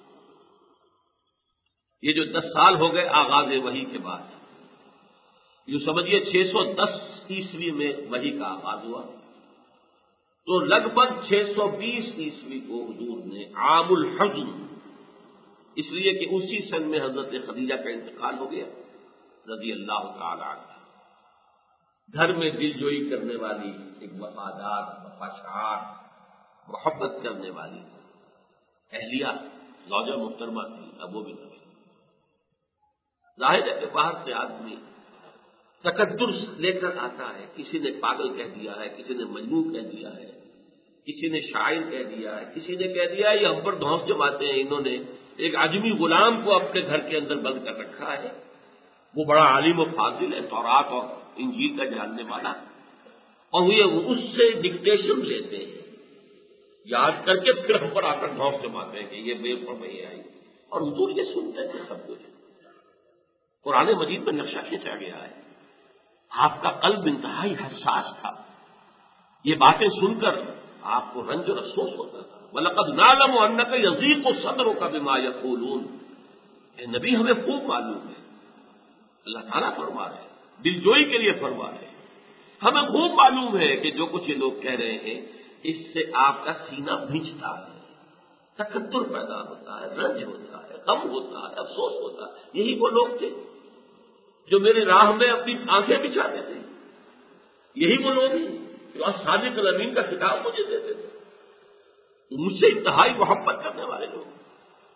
A: یہ جو 10 سال ہو گئے آغاز وحی کے بعد, یوں سمجھیے 610 عیسوی میں وحی کا آغاز ہوا, تو لگ بھگ 620 عیسوی کو حضور نے عام الحزن, اس لیے کہ اسی سن میں حضرت خدیجہ کا انتقال ہو گیا رضی اللہ تعالی عنہ, گھر میں دل جوئی کرنے والی ایک وفادار وفاشار محبت کرنے والی اہلیہ زوجہ محترمہ تھی, اب وہ بھی نہیں. ظاہر ہے کہ باہر سے آدمی تقدر لے کر آتا ہے, کسی نے پاگل کہہ دیا ہے, کسی نے مجنون کہہ دیا ہے, کسی نے شاعر کہہ دیا ہے, کسی نے کہہ دیا ہے یہ ہم پر دھوس جماتے ہیں, انہوں نے ایک عجمی غلام کو اپنے گھر کے اندر بند کر رکھا ہے, وہ بڑا عالم و فاضل ہے, تورات اور انجیل کا جاننے والا, اور وہ اس سے ڈکٹیشن لیتے ہیں, یاد کر کے پھر ہم پر آ کر دھوس جماتے ہیں کہ یہ بے فرمائی آئی, اور حضور یہ سنتے تھے سب کچھ. قرآن مجید میں نقشہ کھینچا گیا ہے, آپ کا قلب انتہائی حساس تھا, یہ باتیں سن کر آپ کو رنج و افسوس ہوتا تھا. وَلَقَدْ نَعْلَمُ أَنَّكَ يَضِيقُ صَدْرُكَ بِمَا يَقُولُونَ, اے نبی ہمیں خوب معلوم ہے, اللہ تعالیٰ فرما رہے ہیں, دل جوئی کے لیے فرما رہے ہیں, ہمیں خوب معلوم ہے کہ جو کچھ یہ لوگ کہہ رہے ہیں اس سے آپ کا سینہ بھینچتا ہے, تکدر پیدا ہوتا ہے, رنج ہوتا ہے, غم ہوتا ہے, افسوس ہوتا ہے. یہی وہ لوگ تھے جو میری راہ میں اپنی آنکھیں بچھاتے تھے, یہی وہ لوگ ہیں جو صادق الامین کا خطاب مجھے دیتے تھے, مجھ سے انتہائی محبت کرنے والے لوگ.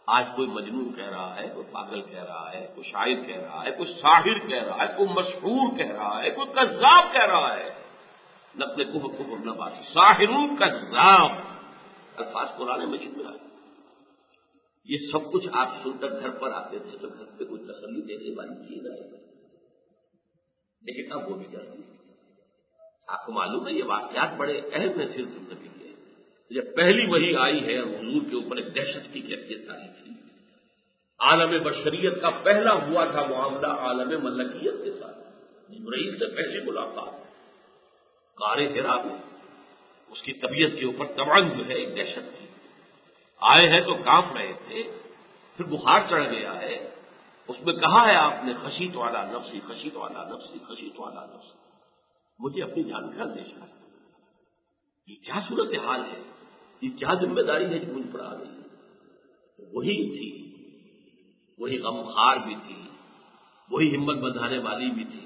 A: آج کوئی مجنون کہہ رہا ہے، کوئی پاگل کہہ رہا ہے، کوئی شاعر کہہ رہا ہے، کوئی ساحر کہہ رہا ہے، کوئی مسحور کہہ رہا ہے، کوئی کذاب کہہ رہا ہے. نقل کفر نہ بات، ساحر کذاب الفاظ قرآن مجید میں آئے. یہ سب کچھ آپ سن کر گھر پر آتے تھے تو گھر پہ کوئی تسلی دینے والی چیز ہے، لیکن اب وہ بھی کرتی ہے. آپ کو معلوم ہے یہ واقعات بڑے اہم ہیں صرف زندگی کے. جب پہلی وحی آئی ہے حضور کے اوپر ایک دہشت کی کیفیت آئی تھی. عالم بشریت کا پہلا ہوا تھا معاملہ عالم ملکیت کے ساتھ. جبرائیل سے پہلی ملاقات غار حرا میں، اس کی طبیعت کے اوپر طبعاً جو ہے ایک دہشت تھی. آئے ہیں تو کام رہے تھے، پھر بخار چڑھ گیا ہے. اس میں کہا ہے آپ نے خشیت والا نفسی، خشیت والا نفسی، خشیت والا نفسی، مجھے اپنی جان کا اندیشہ ہے. یہ کیا صورتحال ہے، یہ کیا ذمہ داری ہے جو مجھ پر آ گئی ہے. وہی تھی، وہی غمخوار بھی تھی، وہی ہمت بندھانے والی بھی تھی،